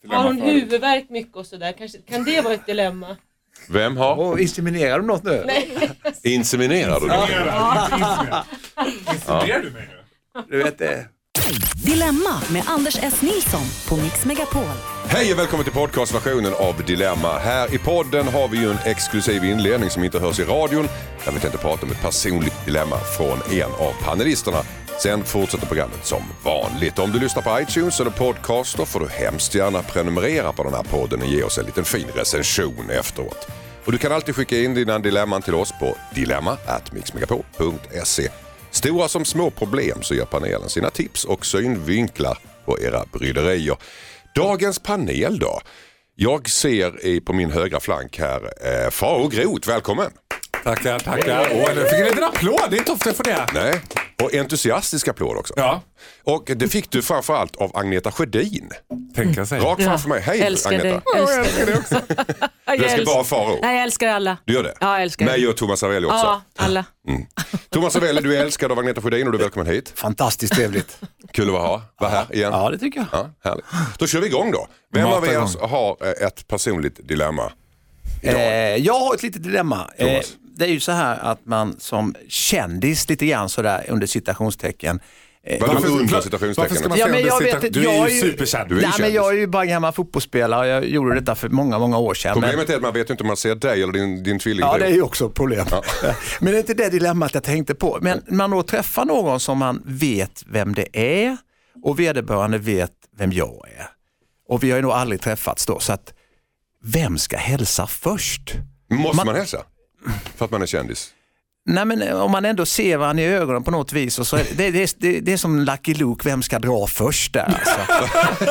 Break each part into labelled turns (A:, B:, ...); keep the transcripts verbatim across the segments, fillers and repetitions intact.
A: Har hon huvudvärk mycket och sådär? Kanske, kan det vara ett dilemma?
B: Vem har?
C: Och inseminerar du något nu?
A: Nej.
B: Inseminerar du något?
D: Ja. Inseminerar du mig nu?
C: Du vet det.
E: Dilemma med Anders S. Nilsson på Mix Megapol.
B: Hej och välkommen till podcastversionen av Dilemma. Här i podden har vi ju en exklusiv inledning som inte hörs i radion. Där vi tänkte prata om ett personligt dilemma från en av panelisterna. Sen fortsätter programmet som vanligt. Om du lyssnar på iTunes eller podcaster får du hemskt gärna prenumerera på den här podden och ge oss en liten fin recension efteråt. Och du kan alltid skicka in dina dilemman till oss på dilemma at mixmegapol punkt se. Stora som små problem så ger panelen sina tips och synvinklar på era bryderier. Dagens panel då. Jag ser på min högra flank här eh, Faro Groth, välkommen.
D: Tackar, tackar. Åh, nu fick en liten applåd, det är inte ofta för det.
B: Nej, och entusiastisk applåd också.
D: Ja.
B: Och det fick du framförallt av Agneta Sjödin.
D: Tänka sig.
B: Rakt framför mig. Hej
F: älskar
B: Agneta.
F: dig. Älskar
D: jag älskar det också.
F: jag
B: Du ska
F: älskar...
B: bara Faro.
F: Nej, jag älskar alla.
B: Du gör det?
F: Ja, jag älskar
B: Mig och Thomas Ravelli också.
F: Ja, alla.
B: Mm. Thomas Ravelli, du är älskad av Agneta Sjödin och du är välkommen hit.
C: Fantastiskt trevligt.
B: Kul att vara, vara här igen.
C: Ja, det tycker jag.
B: Ja, härligt. Då kör vi igång då. Vem
D: Mata
B: av er
D: igång.
B: har ett personligt dilemma?
C: Eh, jag har ett litet dilemma. Eh,
B: Thomas.
C: det är ju så här att man som kändis lite grann sådär under citationstecken. Eh,
B: Vad är det för
C: man-
B: undra
D: Varför ska
B: citationstecken?
D: man
C: Ja,
D: säga
C: men
D: om
C: jag
D: det
C: vet
D: sitter-
C: inte,
D: Du
C: jag
D: är
C: är
D: ju
C: ju-
D: superkänd.
B: Du är
C: Nej, men
B: kändis.
C: jag är ju bara en gammal fotbollsspelare och jag gjorde detta för många, många år sedan.
B: Problemet
C: men,
B: är att man vet ju inte om man ser dig eller din, din tvilling.
C: ja, det är ju också ett problem. Men det är inte det dilemmat jag tänkte på. Men man då träffar någon som man vet vem det är och vederbörande vet vem jag är. Och vi har ju nog aldrig träffats då, så att vem ska hälsa först?
B: Måste man,
C: man-
B: hälsa? För att man är kändis?
C: Nej, men om man ändå ser varandra i ögonen på något vis och så är det, det, det, det är som Lucky Luke, vem ska dra först där alltså.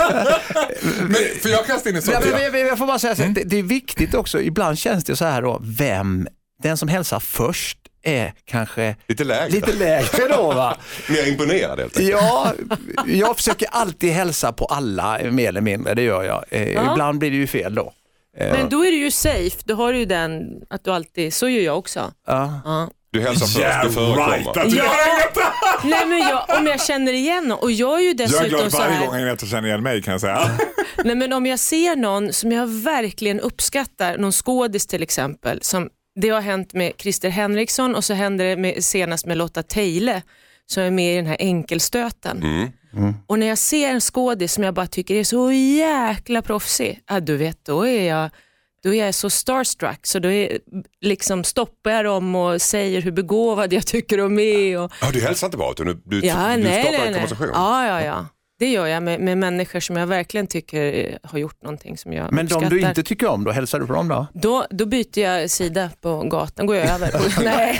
D: Men, för jag kastar in en sån.
C: Ja, men, jag, jag får bara säga så,
D: Mm.
C: det, det är viktigt också, ibland känns det så här då, vem, den som hälsar först är kanske
B: Lite lägre.
C: lite lägre då va?
B: Mer imponerad helt enkelt.
C: Ja, jag försöker alltid hälsa på alla mer eller mindre, det gör jag. Eh,
F: Ja.
C: Ibland blir det ju fel då. Eh,
F: Men då är du ju safe. Då har du ju den att du alltid, så gör jag också.
C: ja.
F: Ja.
B: Du hälsar först,
D: Yeah,
B: det förekommer.
D: right, att du
F: Ja.
D: gör Agneta.
F: Nej, men jag, om jag känner igen någon, och jag är ju
D: Jag är
F: dessutom
D: glad
F: så
D: varje
F: här.
D: gång Agneta känner igen mig, kan jag säga.
F: Nej, men om jag ser någon som jag verkligen uppskattar, någon skådis till exempel, som det har hänt med Christer Henriksson och så händer det med, senast med Lotta Teile som är med i den här enkelstöten.
B: Mm.
F: Och när jag ser en skådis som jag bara tycker är så jäkla proffsig, ja, du vet, då är jag då är jag så starstruck, så då är, liksom stoppar jag dem och säger hur begåvad jag tycker de är. Och,
B: Ja, du hälsar inte bara utan du, du,
F: ja,
B: du
F: nej,
B: skapar
F: nej,
B: en
F: nej.
B: konversation.
F: Ja, ja, ja. Det gör jag med, med människor som jag verkligen tycker eh, har gjort någonting som jag
C: Men de
F: uppskattar.
C: du inte tycker om, då hälsar du på dem då?
F: Då, då byter jag sida på gatan, går jag över. Nej.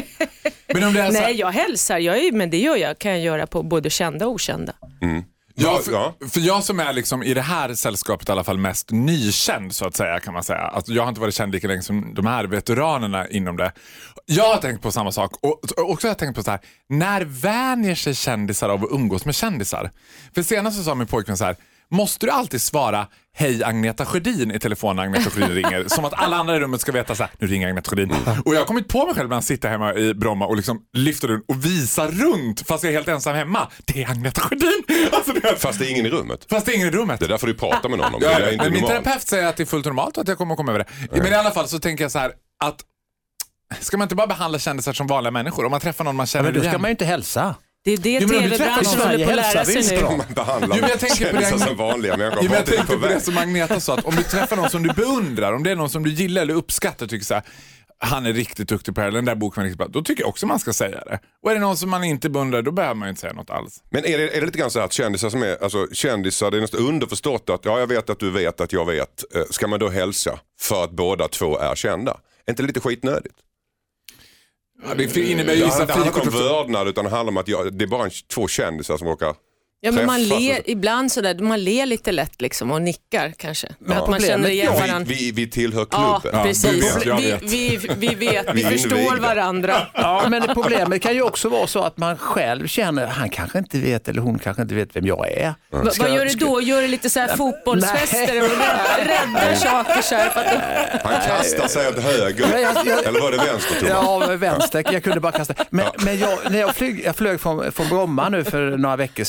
D: Men om det är så här,
F: Nej, jag hälsar, jag är, men det gör jag, kan jag göra på både kända och okända.
D: Ja,
B: Ja.
D: för, för jag som är liksom i det här sällskapet i alla fall mest nykänd så att säga, kan man säga. Alltså, jag har inte varit känd lika länge som de här veteranerna inom det. Jag har tänkt på samma sak och, och också har jag tänkt på så här: när vänjer sig kändisar av att umgås med kändisar? För senast så sa min pojkvän så här: måste du alltid svara hej Agneta Sjödin i telefon när Agneta Sjödin ringer? Som att alla andra i rummet ska veta så här: nu ringer Agneta Sjödin. Och jag har kommit på mig själv när jag sitter hemma i Bromma och liksom lyfter den och visar runt fast jag är helt ensam hemma. Det är Agneta Sjödin. Alltså, det är...
B: Fast det är ingen i rummet.
D: Fast det är ingen i rummet.
B: Det är därför du pratar med någon om det.
D: Ja,
B: Det är inte
D: men min
B: normalt.
D: terapeut säger att det är fullt normalt och att jag kommer att komma över det. Men i alla fall så tänker jag så här att ska man inte bara behandla kändisar som vanliga människor? Om man träffar någon man känner
C: Men då ska
D: igen.
C: man ju inte hälsa.
F: Det är det
D: Jo, men om du träffar
F: tv-branschen
C: Sverige
F: håller på att lära
C: hälsar
F: sig
C: visst
F: nu.
C: bra.
B: Man behandlar
D: Jo, men jag tänker på det-
B: kändisar som vanliga människor.
D: Jo, men jag
B: Vart är
D: tänkte
B: på
D: på det
B: väg?
D: som Agneta sa, att om du träffar någon som du beundrar, om det är någon som du gillar eller uppskattar, tycker så här, han är riktigt duktig på det här, den där boken är riktigt bra, då tycker jag också man ska säga det. Och är det någon som man inte beundrar, då behöver man ju inte säga något alls.
B: Men är det, är det lite grann så här att kändisar som är, alltså kändisar, det är nästan underförstått att ja, jag vet att du vet att jag vet. Eh, Ska man då hälsa för att båda två är kända? Är inte det lite skitnödigt?
D: Ja, det innebär ju
B: Det
D: vissa
B: handlar inte om
D: frikort.
B: vördnad utan det handlar om att jag, det är bara en, två kändisar som råkar
F: Ja, men man
B: träffas.
F: ler ibland sådär, man ler lite lätt liksom och nickar kanske. Men
B: Ja.
F: att man känner igen
B: vi,
F: varandra.
B: vi, vi tillhör
F: Ja,
B: klubben.
D: Ja,
F: precis.
D: du vet, jag
F: vi,
D: vet.
F: vi, vi vet, vi
B: Vi
F: förstår
B: invigda.
F: varandra.
C: Ja, men problemet kan ju också vara så att man själv känner, han kanske inte vet eller hon kanske inte vet vem jag är.
F: Va,
C: Ska-
F: vad gör du
C: ska-
F: då? Gör du lite så här fotbollsfester
C: Nej.
F: och räddar saker så här för att
B: Han kastar sig åt höger.
C: Ja, jag- jag-
B: Eller var det vänster, Thomas?
C: Ja, vänster. Jag kunde bara kasta. Men, men jag, när jag, flyg, jag flög från, från Bromma nu för några veckor sedan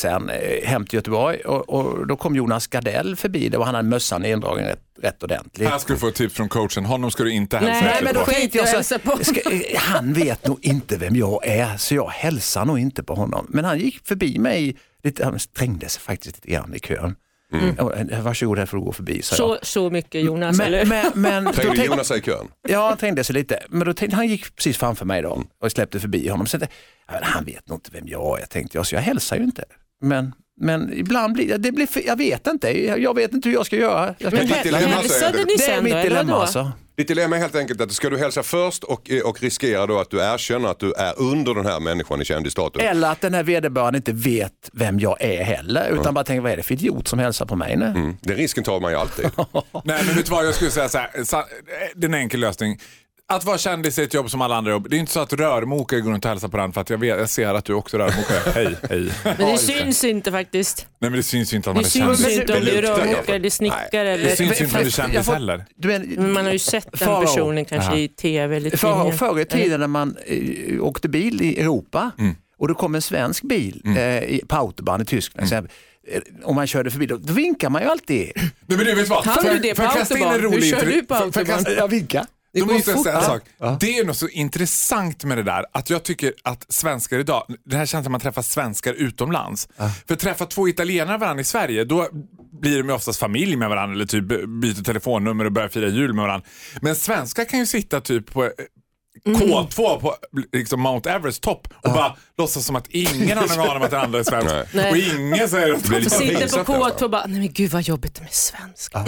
C: eh, hem till Göteborg och, och då kom Jonas Gardell förbi. Det var han hade mössan indragen rätt, rätt ordentligt.
D: Här ska du få ett tips från coachen. Honom ska du inte hälsa.
F: Nej, men då
C: Då tänkte jag
F: hälsa
C: så,
F: på.
C: ska, han vet nog inte vem jag är så jag hälsar nog inte på honom. Men han gick förbi mig, lite, han strängde sig faktiskt lite grann i kön. Mm. Varsågod, här får du gå förbi. Så,
F: så, så mycket Jonas,
C: men,
F: eller?
C: men, men,
B: Trängde
C: tänk,
B: Jonas sig i kön?
C: ja, han trängde sig lite. Men då tänkte, han gick precis framför mig då och släppte förbi honom. Så tänkte, han vet nog inte vem jag är, tänkte jag. Så jag hälsar ju inte. Men, men ibland blir det, det blir, jag vet inte. Jag vet inte hur jag ska göra. Jag ska
F: Men
B: ditt dilemma så är
F: hälsade
B: det-
F: ni
C: det är
F: sen
C: mitt
F: då, eller
C: dilemma
F: vadå?
C: alltså.
B: Ditt dilemma är helt enkelt att ska du hälsa först och, och riskera då att du erkänner att du är under den här människan i kändisstatus.
C: Eller att den här vederbörande inte vet vem jag är heller. Utan bara tänker, vad är det för idiot som hälsar på mig nu?
B: Mm. Den risken tar man ju alltid.
D: Nej, men vet du vad jag skulle säga så här, så, det är en enkel lösning. Att vara kändis är ett jobb som alla andra jobb. Det är inte så att rörmokare går runt och hälsar på den för att jag, vet, jag ser att du också är rörmokare. Hej, hej.
F: Men det syns inte faktiskt.
D: Nej, men det syns ju inte att man
F: Det
D: är
F: syns
D: kändis.
F: inte om du är
B: luktar i alla fall.
F: rörmokare eller snickare.
D: Det
F: Eller...
D: syns ju inte om du är kändis
C: Jag får-
D: heller.
C: Du är,
F: Man har ju sett den
C: Farao.
F: personen kanske
D: Aha.
F: i tv eller
C: För,
F: tidningar.
C: förr i tiden när man eh, åkte bil i Europa och det kom en svensk bil eh, i- på autobahn i Tyskland. Mm. Om man körde förbi, då, då vinkar man ju alltid.
D: Nej, men du vet vad?
F: Hade
D: Får
F: du
D: jag-
F: det
D: får jag
F: på
D: kasta in en
F: autobahn? Hur
D: rolig
F: kör
D: intri-
F: du på
D: får- får jag kasta-
F: autobahn?
C: Jag vinkar.
D: Då
F: går ju
D: måste jag säga en
F: fort.
D: sak. Det är något så intressant med det där att jag tycker att svenskar idag, det här känns som att man träffar svenskar utomlands. För att träffa två italienare varandra i Sverige, då blir de ju oftast familj med varandra eller typ byter telefonnummer och börjar fira jul med varandra. Men svenskar kan ju sitta typ på K två på liksom Mount Everest topp och bara låtsas som att ingen har någon aning om att den andra är svensk.
F: Nej.
D: Och ingen säger att
B: blir
F: Och
B: lite
F: sitter
B: pinsamt
F: på
B: där,
F: K
B: va?
F: två och bara, nej men gud vad jobbigt med svenska.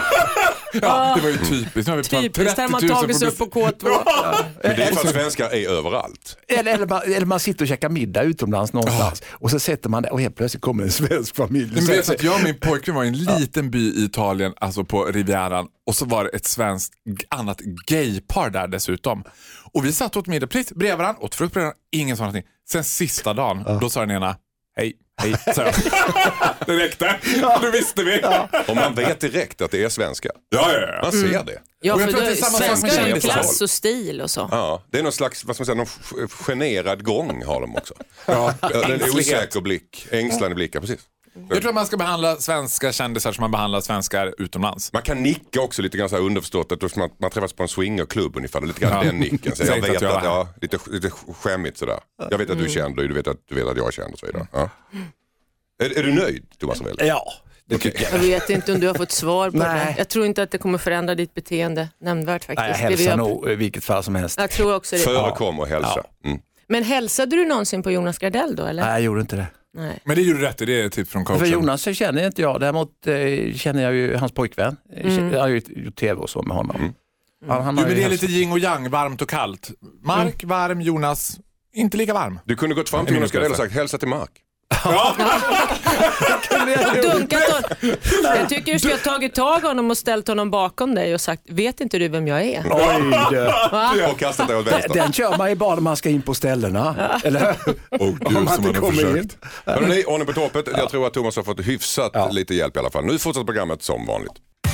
D: ja, det var ju typiskt. Nu har vi pratat
F: Typiskt, där man
D: trettio tusen
F: tagit sig upp på K två.
B: Men det är för att svenskar är överallt.
C: Eller, eller, man, eller man sitter och käkar middag utomlands någonstans och så sätter man där och helt plötsligt kommer en svensk familj.
D: Men
C: Så-
D: vet att jag och min pojkvän var i en liten by i Italien, alltså på Rivieran, och så var det ett svenskt g- annat gaypar där dessutom. Och vi satt åt middag precis bredvid varandra, åt frukt bredvid varandra, ingen sa någonting. Sen sista dagen, då sa den ena, hej, hej, sa jag. Det räckte, nu visste vi. Ja,
B: Och man vet direkt att det är svenska.
D: ja, ja.
B: Man ser det.
F: Ja,
D: Och jag
F: för
D: tror att
F: då,
D: det är samma sak med
F: svenskar har ju
B: kändisar.
F: klass och stil och så.
B: Ja, det är någon slags, vad ska man säga, någon f- generad gång har de också. Ja, en osäker blick, ängslande blickar, precis.
D: Jag tror att man ska behandla svenska kändisar som man behandlar svenskar utomlands.
B: Man kan nicka också lite grann så här underförstått att man, man träffas på en swingerklubb ungefär, lite grann
D: Ja.
B: den nicken. Så jag
D: Säg inte
B: vet
D: att jag
B: att,
D: var
B: ja, lite, lite skämmigt sådär. Jag vet att du är känd och du vet att, du vet att jag är känd och så vidare. Ja. Är, är du nöjd, Thomas Ravelli?
C: Ja, det tycker jag.
F: Jag vet inte om du har fått svar på
C: Nej.
F: det. Jag tror inte att det kommer förändra ditt beteende nämnvärt faktiskt.
C: Nej, jag
F: Det vi
C: hälsar
F: har-
C: nog i vilket fall som helst.
F: Jag tror också det.
B: Förekom och hälsa. Mm.
F: Men hälsade du någonsin på Jonas Gardell då eller?
C: Nej, jag gjorde inte det.
F: Nej.
D: Men det gjorde du rätt i, det är ett tips från coachen.
C: För Jonas så känner inte jag, däremot eh, känner jag ju hans pojkvän. Mm. Jag har ju gjort tv och så med honom.
B: Mm.
C: Han, han
D: Jo,
C: har
D: men
C: ju
D: det är
C: hälsat-
D: lite yin och yang, varmt och kallt. Mark, varm, Jonas, inte lika varm.
B: Du kunde gått fram till Jonas Gardell och sagt hälsa till Mark.
F: Dunkat honom. Jag tycker du ska ha tagit tag honom och ställt honom bakom dig och sagt, vet inte du vem jag är?
C: Oj, det.
F: Va?
B: Och kastat dig åt vänster.
C: Den kör man ju bara när man ska in på ställena. Eller hur?
D: Åh, gud,
C: Om man
D: som
C: inte
D: han har
C: kommer in.
D: försökt.
B: Hörrni, ordning på toppet. Jag tror att Thomas har fått hyfsat lite hjälp i alla fall. Nu fortsätter programmet som vanligt.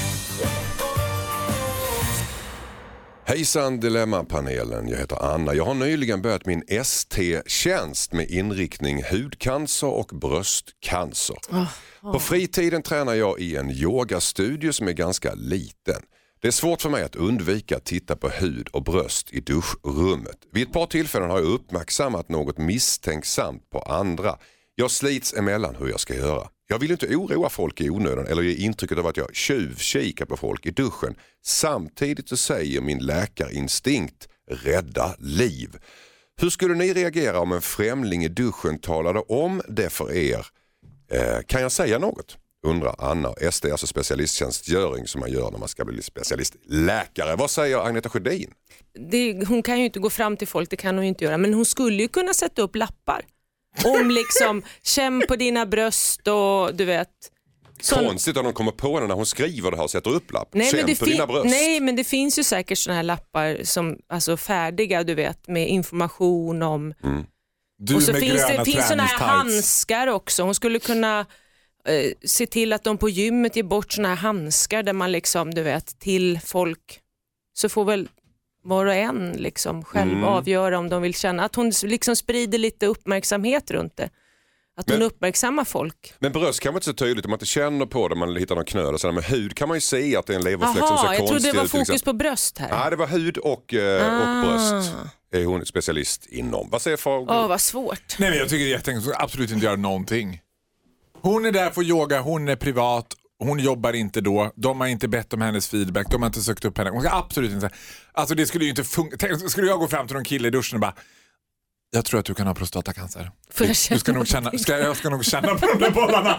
B: Hejsan Dilemmapanelen, jag heter Anna. Jag har nyligen börjat min S T-tjänst med inriktning hudcancer och bröstcancer. På fritiden tränar jag i en yogastudio som är ganska liten. Det är svårt för mig att undvika att titta på hud och bröst i duschrummet. Vid ett par tillfällen har jag uppmärksammat något misstänksamt på andra. Jag slits emellan hur jag ska göra. Jag vill inte oroa folk i onödan eller ge intrycket av att jag tjuvkikar på folk i duschen. Samtidigt så säger min läkarinstinkt rädda liv. Hur skulle ni reagera om en främling i duschen talade om det för er? Eh, kan jag säga något? Undrar Anna. S D är alltså specialisttjänstgöring som man gör när man ska bli specialistläkare. Vad säger Agneta Sjödin?
F: Det, hon kan ju inte gå fram till folk, det kan hon ju inte göra. Men hon skulle ju kunna sätta upp lappar. Om liksom, känn på dina bröst och du vet. Sån...
B: Konstigt att de kommer på henne när hon skriver det här och sätter upp lapp.
F: Nej,
B: Känn
F: men det
B: på
F: fin-
B: dina bröst.
F: Nej, men det finns ju säkert såna här lappar som alltså färdiga, du vet, med information om.
B: Mm.
D: Du
F: Och så
D: med
F: finns det
D: gröna
F: finns såna här
D: träningstights.
F: handskar också. Hon skulle kunna eh, se till att de på gymmet ger bort såna här handskar där man liksom, du vet, till folk. Så får väl var och en liksom själv
B: Mm.
F: avgöra om de vill känna att hon liksom sprider lite uppmärksamhet runt det. Att hon
B: Men-
F: uppmärksammar folk.
B: Men bröst kan man inte så tydligt om man inte känner på det, man hittar någon knöl och sådär. Men hud kan man ju se att det är en leverfläck som ser
F: Jaha, jag
B: konstig
F: trodde det var
B: ut, till
F: fokus
B: exempel.
F: på bröst här.
B: Ja, det var hud och, eh,
F: Ah.
B: och bröst. Är hon specialist inom. Vad säger Farao?
F: Åh, vad svårt.
D: Nej, men jag tycker det är jätteenkelt. Hon ska absolut inte göra någonting. Hon är där för att yoga, hon är privat, hon jobbar inte då, de har inte bett om hennes feedback, de har inte sökt upp henne. Hon ska absolut inte säga. Alltså det skulle ju inte funka. Tänk, skulle jag gå fram till någon kille i duschen och bara, jag tror att du kan ha prostatacancer.
F: Får jag
D: Du
F: känna
D: ska nog känna, ska, jag ska nog känna på de där bollarna.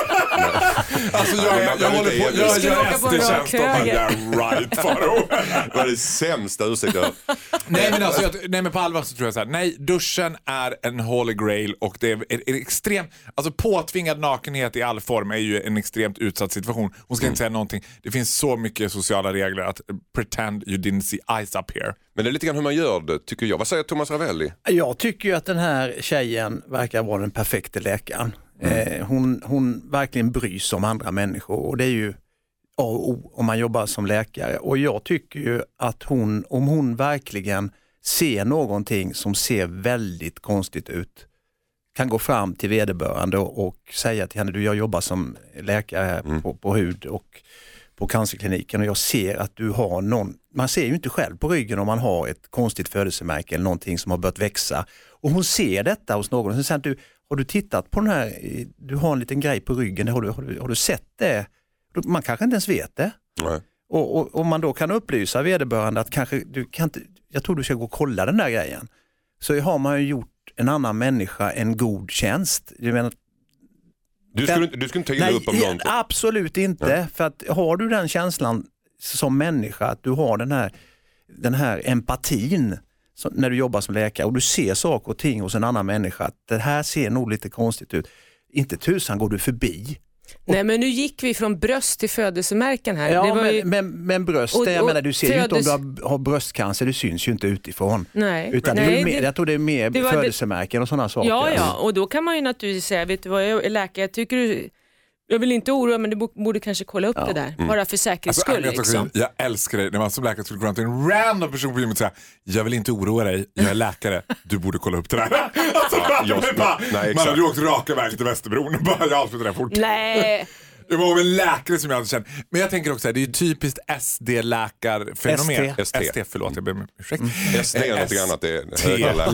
D: Alltså jag, jag, jag, jag håller på, jag
F: Ska
D: gör
F: åka på en
D: S
F: rak
D: D-tjänst och bara,
F: höger.
D: yeah right Faro.
B: Det var det sämsta ursäkten.
D: Nej men, alltså, jag, nej men på allvar så tror jag så här, nej, duschen är en holy grail och det är en extrem, alltså påtvingad nakenhet i all form är ju en extremt utsatt situation. Hon ska
B: Mm.
D: inte säga någonting. Det finns så mycket sociala regler att pretend you didn't see eyes up here.
B: Men det är lite grann hur man gör det, tycker jag. Vad säger Thomas Ravelli?
C: Jag tycker ju att den här tjejen verkar vara den perfekta läkaren. Eh, hon, hon verkligen bryr sig om andra människor och det är ju A och O om man jobbar som läkare. Och jag tycker ju att hon, om hon verkligen ser någonting som ser väldigt konstigt ut, kan gå fram till vederbörande och, och säga till henne, du, jag jobbar som läkare här
B: Mm.
C: på, på hud och på cancerkliniken och jag ser att du har någon, man ser ju inte själv på ryggen om man har ett konstigt födelsemärke eller någonting som har börjat växa. Och hon ser detta hos någon och sen säger du, har du tittat på den här, du har en liten grej på ryggen, har du, har du, har du sett det? Man kanske inte ens vet det.
B: Nej.
C: Och, och om man då kan upplysa vederbörande att kanske du kan inte, jag tror du ska gå och kolla den där grejen. Så har man ju gjort en annan människa en god tjänst. Jag menar,
B: Du skulle, inte- du skulle inte ta illa
C: nej,
B: upp om någon.
C: absolut inte.
B: Nej.
C: För att har du den känslan som människa, att du har den här, den här empatin så, när du jobbar som läkare och du ser saker och ting hos en annan människa, att det här ser nog lite konstigt ut. Inte tusan går du förbi.
F: Nej, men nu gick vi från bröst till födelsemärken här.
C: Ja,
F: det var
C: men,
F: ju...
C: men, men bröst,
F: Och-
C: jag
F: och
C: menar, du ser ju
F: födes-
C: inte om du har, har bröstcancer, det syns ju inte utifrån.
F: Nej.
C: Utan det är
F: Nej,
C: ju mer,
F: det-
C: jag tror det är mer
F: det var det-
C: födelsemärken och sådana saker.
F: Ja, ja, och då kan man ju naturligtvis säga, vet du vad, jag är läkare, jag tycker du, jag vill inte oroa men du bo- borde kanske kolla upp det där, bara för säkerhets
D: Alltså,
F: skull.
D: jag,
F: Liksom.
D: jag älskar det när man som läkare skulle gå fram till en random person på gymmet och säga, jag vill inte oroa dig, jag är läkare, du borde kolla upp det där. Alltså,
B: jag-
D: man, bara,
B: nej,
D: man
B: exakt.
D: hade ju åkt raka vägen till Västerbron och bara, jag avslutar det här fort.
F: Nej,
D: Det var en läkare som jag hade känt. Men jag tänker också att det är ju typiskt S D-läkarfenomen.
C: S T.
B: S T.
D: S T, förlåt, jag ber om ursäkt.
B: S D är något annat, det är högre läkare.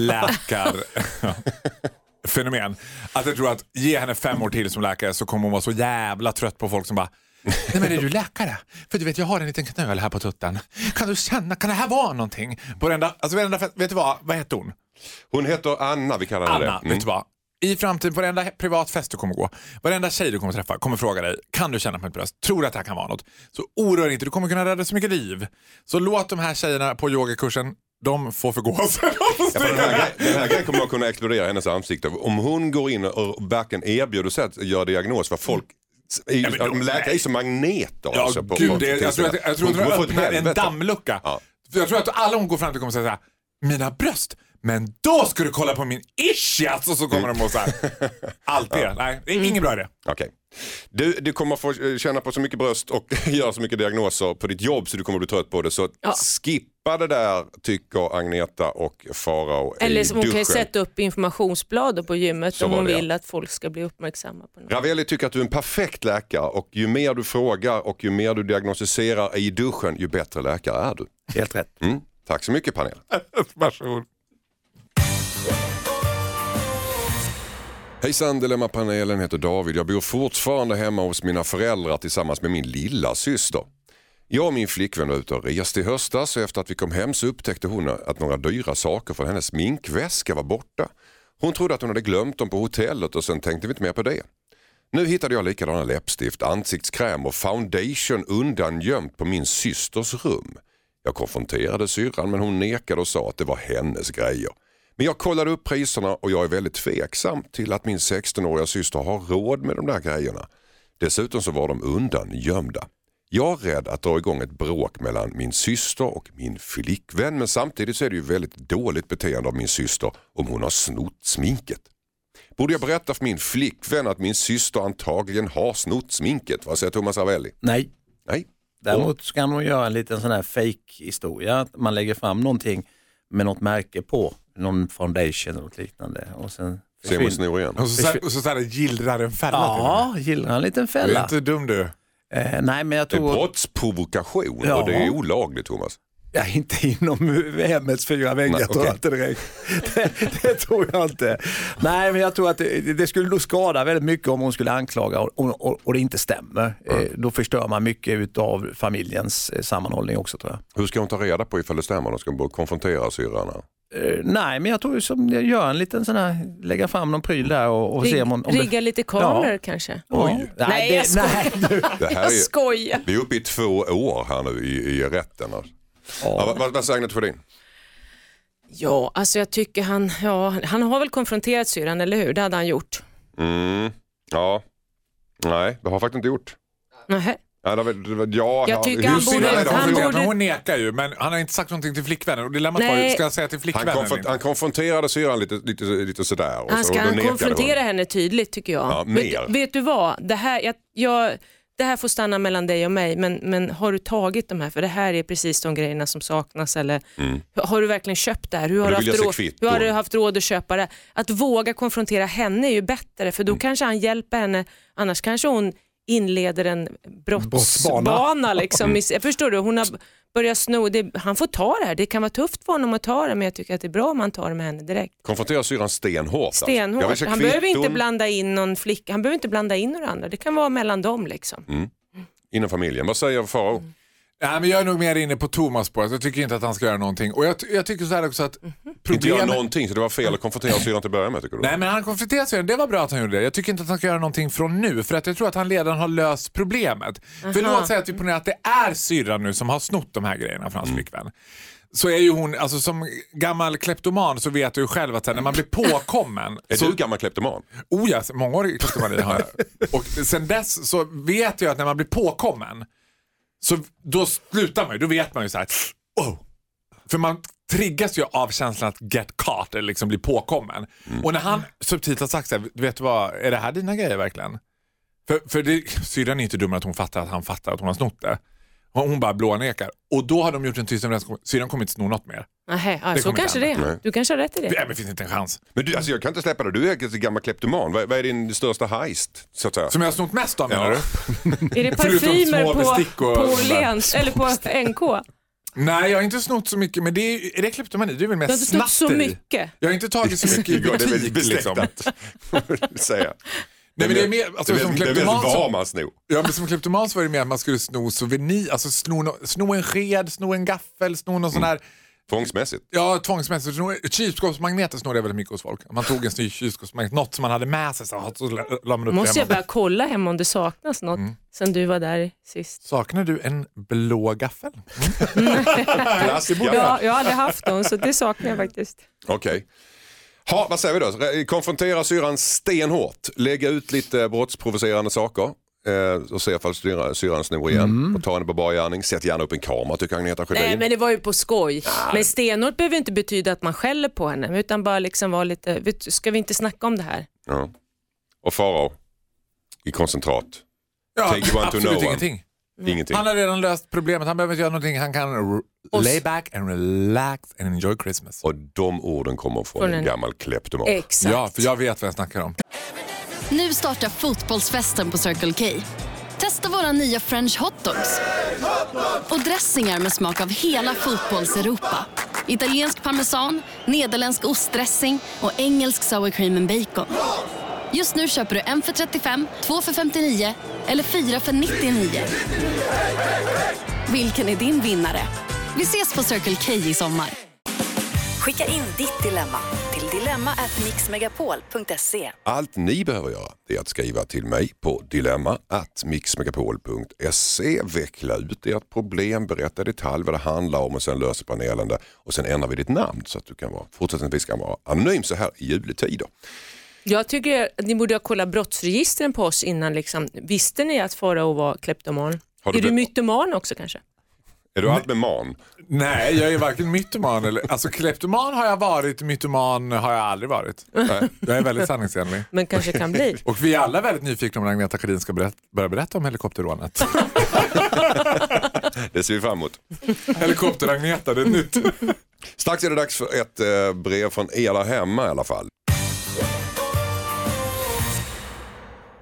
D: T-läkar-fenomen. Att jag tror att ge henne fem år till som läkare så kommer hon vara så jävla trött på folk som bara, nej men är du läkare? För du vet, jag har en liten knöl här på tutten. Kan du känna, kan det här vara någonting? På varenda, alltså varenda, vet du vad, vad heter hon?
B: Hon heter Anna, vi kallar henne
D: Anna,
B: det.
D: vet du vad? I framtiden, på varenda privat fest du kommer gå, varenda tjej du kommer träffa kommer fråga dig, kan du känna på ett bröst? Tror du att det här kan vara något? Så oroa dig inte, du kommer kunna rädda så mycket liv. Så låt de här tjejerna på yogakursen, de får förgå sig.
B: Ja, för den, här, grej- den här grejen kommer att kunna explodera hennes ansikte. Om hon går in och verkligen erbjuder sig att göra diagnos för folk, är,
D: Ja, men då-
B: de läkare är så magneter.
D: Ja,
B: alltså, på
D: gud,
B: folk.
D: det, jag tror att jag tror
B: Hon
D: att
B: kommer
D: de
B: få ett
D: öppnar en
B: helvete.
D: dammlucka.
B: Ja.
D: För jag tror att alla hon går fram till kommer säga så här, mina bröst, men då ska du kolla på min ischias och så kommer de och så här. Allt det. Nej, det är ingen bra idé.
B: Okej. Du, du kommer få känna på så mycket bröst och göra så mycket diagnoser på ditt jobb så du kommer bli trött på det. Så
F: Ja.
B: skippa det där, tycker Agneta och Farao i
F: eller som hon kan ju
B: duschen.
F: sätta upp informationsblad på gymmet
B: Så
F: om
B: var
F: hon
B: det, ja.
F: vill att folk ska bli uppmärksamma på något.
B: Ravelli tycker att du är en perfekt läkare och ju mer du frågar och ju mer du diagnostiserar i duschen, ju bättre läkare är du.
C: Helt rätt.
B: Mm. Tack så mycket, panel.
D: Varsågod.
B: Hejsan, Dilemma-panelen heter David. Jag bor fortfarande hemma hos mina föräldrar tillsammans med min lilla syster. Jag och min flickvän var ute och reste i höstas och efter att vi kom hem så upptäckte hon att några dyra saker från hennes sminkväska var borta. Hon trodde att hon hade glömt dem på hotellet och sen tänkte vi inte mer på det. Nu hittade jag likadana läppstift, ansiktskräm och foundation undangömt på min systers rum. Jag konfronterade syrran men hon nekade och sa att det var hennes grejer. Men jag kollade upp priserna och jag är väldigt tveksam till att min sextonåriga syster har råd med de där grejerna. Dessutom så var de undangömda. Jag är rädd att dra igång ett bråk mellan min syster och min flickvän, men samtidigt så är det ju väldigt dåligt beteende av min syster om hon har snott sminket. Borde jag berätta för min flickvän att min syster antagligen har snott sminket? Vad säger Thomas Ravelli?
C: Nej.
B: Nej.
C: Däremot ska man göra en liten sån här fake-historia. Att man lägger fram någonting med något märke på. Någon foundation eller något liknande. Och sen
B: Simon snor igen.
D: Och så, så, och så, så här, gillrar en fälla.
C: Ja, gillrar en liten fälla.
D: Du är inte dum du.
C: Eh, nej, men jag
B: Det är
C: tror...
B: brottsprovokation
C: Ja.
B: och det är olagligt, Thomas.
C: Ja, inte inom hemmets fyra väggar.
B: Nej,
C: tror
B: okej.
C: jag inte direkt. det, det tror jag inte. Nej, men jag tror att det, det skulle då skada väldigt mycket om hon skulle anklaga och, och, och det inte stämmer. Mm. Eh, då förstör man mycket av familjens eh, sammanhållning också, tror jag.
B: Hur ska hon ta reda på ifall det stämmer? De ska bara konfrontera syrran här.
C: Eh, nej, men jag tror som jag gör en liten sån här, lägga fram någon pryl där och, och
F: Rig,
C: se om, hon, om
F: rigga lite kameror
C: Ja.
F: kanske.
B: Oj.
C: Ja.
F: Nej,
C: det,
F: jag skojar.
C: nej, du.
B: Det här
F: Jag
B: är,
F: skojar.
B: vi är uppe i två år här nu i, i rätten. Alltså. Ja, vad, vad, vad säger Agneta Sjödin?
F: Ja, alltså jag tycker han, ja, han har väl konfronterat syrran, eller hur? Det hade han gjort.
B: Mm, ja, nej, det har jag faktiskt inte gjort.
F: Nähä.
B: Ja, det var, det var, ja,
F: Jag tycker han
B: hur-
F: borde-
B: Nej, det har
F: han
B: vi-
F: borde-
D: Men hon nekar ju, men han har inte sagt någonting till flickvännen. Och dilemmat var ju,
F: Nej.
D: ska jag säga till
B: han,
D: flickvännen?
B: konfront, han konfronterade syrran lite, lite, lite sådär. Och
F: Han
B: så,
F: ska
B: och då
F: han
B: nekade
F: konfrontera
B: hon.
F: henne tydligt, tycker jag.
B: Ja,
F: vet,
B: mer.
F: vet du vad? Det här, jag, jag, det här får stanna mellan dig och mig, men, men har du tagit de här? För det här är precis de grejerna som saknas. Eller
B: Mm.
F: har du verkligen köpt det här? Hur har,
B: Men
F: du
B: då vill
F: haft,
B: jag se
F: råd,
B: kvitton.
F: hur har du haft råd att köpa det? Att våga konfrontera henne är ju bättre, för då
B: Mm.
F: kanske han hjälper henne. Annars kanske hon inleder en brottsbana.
C: Brottsbana.
F: Liksom. Jag förstår du, hon har börjat sno. Det, han får ta det här. Det kan vara tufft för honom att ta det, men jag tycker att det är bra om han tar det med henne direkt.
B: Konfronterar syrran stenhårt. alltså.
F: Stenhårt.
B: Jag vill se
F: Han
B: kvitton
F: behöver inte blanda in någon flicka. Han behöver inte blanda in några andra. Det kan vara mellan dem liksom.
B: inom familjen. Vad säger Faro?
F: Mm.
D: Ja, men jag är nog mer inne på Thomas på det. Jag tycker inte att han ska göra någonting. Och jag, jag tycker så här också att
F: Mhm.
B: Inte göra
D: problemet...
B: någonting, så det var fel att konfrontera syrran till att börja med, tycker du?
D: Nej, men han konfronterade sig. Det var bra att han gjorde det. Jag tycker inte att han ska göra någonting från nu. För att jag tror att han redan har löst problemet. För låt säga att vi ponerar att det är syrran nu som har snott de här grejerna från hans
B: Mm.
D: flickvän. Så är ju hon, alltså som gammal kleptoman så vet du ju själv att när man blir påkommen...
B: Är
D: så,
B: du gammal kleptoman?
D: oh ja, mångårig kleptomani har jag. Och sen dess så vet jag att när man blir påkommen så då slutar man ju, då vet man ju så här. Oh. För man triggas ju av känslan att get caught eller liksom bli påkommen. Och när han subtilt har sagt så här, vet du vad, är det här dina grejer verkligen? För, för det, syrran är inte dum att hon fattar att han fattar att hon har snott det. Och hon bara blånekar. Och då har de gjort en tyst överenskommelse. Syrran kommer inte sno något mer.
F: Nähä, ja,
D: Det
F: så
D: kommer
F: kanske
D: inte
F: det
B: hända.
F: är. Du kanske har rätt i det.
D: Nej, men det finns inte en chans.
B: Men du, alltså, jag kan inte släppa det. Du är en gammal kleptoman. Vad, vad är din största heist, så att säga?
D: Som jag har snott mest av, menar
B: Ja.
D: du?
F: Är det
D: Förutom
F: parfymer
D: små
F: på,
D: bestick och
F: på
D: sådär.
F: Åhléns eller på N K?
D: Nej, jag har inte snott så mycket. Men det är, är det kleptomani? Det är väl
F: Du har
D: mest
F: inte snott så
D: snatteri.
F: mycket.
D: Jag har inte tagit så mycket i
B: Ja, det är
D: butik.
B: väldigt
D: Liksom.
B: besläktat. Säga.
D: Nej, men det är mer, alltså,
B: det är
D: som
B: väl- det är väl
D: kleptoman
B: var
D: så,
B: man snor.
D: ja, men som kleptoman så var det mer att man skulle sno souvenir, alltså sno, no- sno en sked, sno en gaffel, sno någon sån här,
B: Tvångsmässigt.
D: ja, tvångsmässigt. Sno, kylskåpsmagneter snodde jag väldigt mycket hos folk. Man tog en ny kylskåpsmagnet, något som man hade med sig, så, så la la man upp
F: Måste
D: det
F: jag
D: hemma.
F: börja kolla hem om det saknas något sen du var där sist.
D: Saknar du en blå gaffel?
B: Klassiker.
F: Ja, jag har aldrig haft någon så det saknar jag faktiskt.
B: Okej. Ha, vad säger vi då? Konfrontera syrran stenhårt. Lägga ut lite brottsprovocerande saker. Eh, och se ifall syrran, syrran snor igen. Och ta henne på bar gärning. Sätt gärna upp en kamera, tycker Agneta Sjödin.
F: Nej, men det var ju på skoj. Men stenhårt behöver inte betyda att man skäller på henne, utan bara liksom vara lite, vet, du, ska vi inte snacka om det här?
B: Ja. Och Farao i koncentrat.
D: Ja,
B: Take you want to
D: absolut
B: know one.
D: ingenting.
B: Ingenting.
D: Han har redan löst problemet, han behöver inte göra någonting. Han kan r- lay back and relax and enjoy Christmas.
B: Och de orden kommer från,
F: Från
B: en
F: en-
B: gammal kleptoman.
F: Exakt.
D: Ja, för jag vet vad jag snackar om.
E: Nu startar fotbollsfesten på Circle K. Testa våra nya French hotdogs och dressingar med smak av hela fotbolls-Europa. Italiensk parmesan, nederländsk ostdressing och engelsk sour cream and bacon. Just nu köper du en för trettiofem, två för femtionio eller fyra för nittionio. Vilken är din vinnare? Vi ses på Circle K i sommar.
G: Skicka in ditt dilemma till dilemma at mixmegapol punkt se.
B: Allt ni behöver göra är att skriva till mig på dilemma at mixmegapol punkt se. Veckla ut ert problem, berätta i detalj vad det handlar om och sen löser panelen det. Och sen ändrar vi ditt namn så att du kan vara, fortsättningsvis kan vara anonym så här i juletider.
F: Jag tycker att ni borde ha kollat brottsregistren på oss innan. Liksom. Visste ni att Farao var kleptoman?
B: Har du
F: är du
B: be-
F: mytoman också kanske?
B: Är du allt med man?
D: Nej, jag är varken mytoman eller... Alltså kleptoman har jag varit, mytoman har jag aldrig varit. Nej, jag är väldigt sanningsenlig.
F: Men kanske kan bli.
D: Och vi är alla väldigt nyfikna om Agneta Sjödin ska berätta, börja berätta om helikopterrånet.
B: Det ser vi fram emot.
D: Helikopter-Agneta, det är nytt.
B: Strax är det dags för ett eh, brev från er där hemma i alla fall.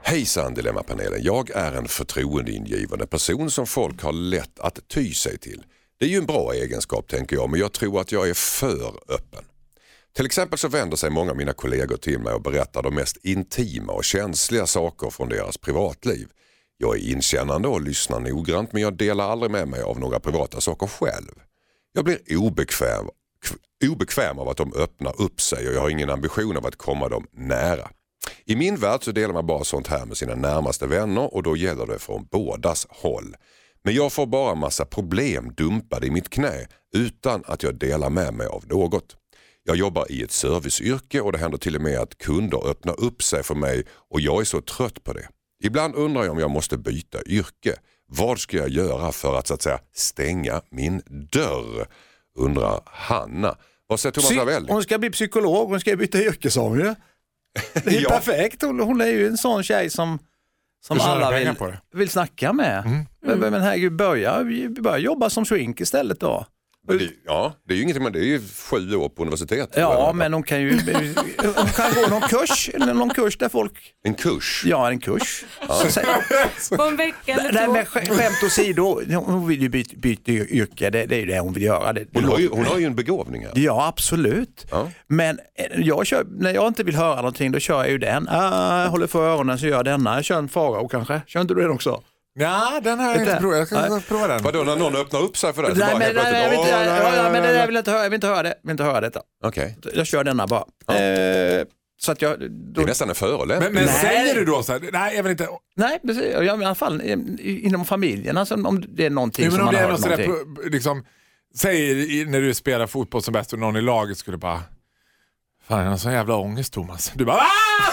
B: Hejsan Dilemmapanelen, jag är en förtroendeingivande person som folk har lätt att ty sig till. Det är ju en bra egenskap tänker jag, men jag tror att jag är för öppen. Till exempel så vänder sig många av mina kollegor till mig och berättar de mest intima och känsliga saker från deras privatliv. Jag är inkännande och lyssnar noggrant, men jag delar aldrig med mig av några privata saker själv. Jag blir obekväm, obekväm av att de öppnar upp sig och jag har ingen ambition av att komma dem nära. I min värld så delar man bara sånt här med sina närmaste vänner och då gäller det från bådas håll. Men jag får bara massa problem dumpade i mitt knä utan att jag delar med mig av något. Jag jobbar i ett serviceyrke och det händer till och med att kunder öppnar upp sig för mig och jag är så trött på det. Ibland undrar jag om jag måste byta yrke. Vad ska jag göra för att så att säga stänga min dörr? Undrar Hanna. Vad säger Thomas Ravelli?
C: Hon ska bli psykolog, hon ska byta yrke som ju. Det är
B: Ja.
C: perfekt, hon, hon är ju en sån tjej som, som alla vill, vill snacka med. Mm. Men, men herregud, börja, börja jobba som shrink istället då.
B: Det, ja, det är ju ingenting, men det är ju sju år på universitet.
C: Ja, men hon kan ju hon kan gå någon kurs, eller någon kurs där folk...
B: En kurs?
C: Ja, en kurs. Ja.
F: På en vecka eller
C: Nej,
F: två.
C: men skämt åsido, hon vill ju byta, byta yrke, det, det är ju det hon vill göra. Det, det
B: hon, har ju, hon har ju en begåvning här.
C: Ja, absolut. Ja. Men jag kör, när jag inte vill höra någonting, då kör jag ju den. Ah, jag håller för öronen så gör jag denna. Jag kör en Farao kanske. Kör inte du den också?
D: Ja, den har jag inte provat. Jag ska prova den.
B: Vadå, när någon öppnar upp sig för det?
C: Nej, men, nej, nej, jag vill inte, ja, ja, men det där vill jag inte höra. Jag vill inte höra det. Jag vill inte höra detta.
B: Okej.
C: Okay. Jag kör denna bara. Ja. Eh, så att jag, då...
B: Det är nästan en förolämpning.
D: Men, men säger du då så här, nej jag vill inte...
C: Nej, precis. Jag, i alla fall inom familjen. Alltså, om det är någonting
D: men
C: som man
D: det
C: har
D: är något
C: någonting.
D: sådär, liksom, säg när du spelar fotboll som bäst och någon i laget skulle bara... Fan, jag har så jävla ångest, Thomas. Du bara...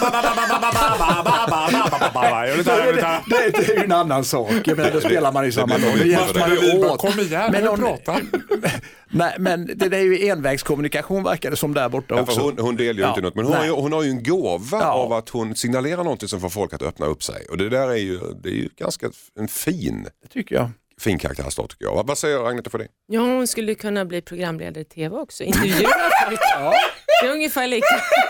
D: Jag vill ta, jag vill ta.
C: Det, det är ju en annan sak. Jag menar, då spelar man i samma lag. Det hjälps man ju åt.
D: Kom igen, men hon pratar.
C: Nej, men det, det är ju envägskommunikation verkar det som där borta
B: ja,
C: också.
B: Hon, hon delar ju
C: ja.
B: inte något, men hon har, ju, hon har ju en gåva
C: ja.
B: av att hon signalerar någonting som får folk att öppna upp sig. Och det där är ju, det är ju ganska en fin...
C: Det tycker jag.
B: Fin karaktärsdag tycker jag. Vad säger Agneta för det?
F: Ja, hon skulle kunna bli programledare i tv också. Intervjuer folk. Ja. Det är ungefär lika.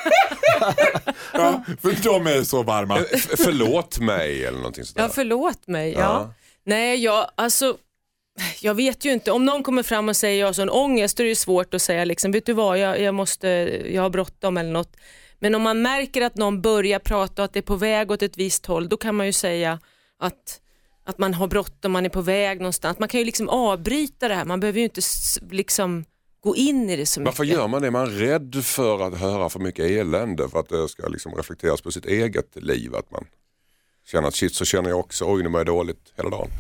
D: Ja, för de är så varma.
B: F- förlåt mig eller någonting sådär.
F: Ja, förlåt mig. Ja.
B: Ja.
F: Nej, jag, alltså, jag vet ju inte. Om någon kommer fram och säger jag har sån ångest, då är det svårt att säga liksom, vet du vad, jag, jag måste, jag har bråttom eller något. Men om man märker att någon börjar prata och att det är på väg åt ett visst håll, då kan man ju säga att att man har bråttom, man är på väg någonstans. Man kan ju liksom avbryta det här. Man behöver ju inte liksom gå in i det så mycket.
B: Varför gör man det? Man är rädd för att höra för mycket elände, för att det ska liksom reflekteras på sitt eget liv. Att man känner att shit, så känner jag också, oj nu mår jag dåligt hela dagen.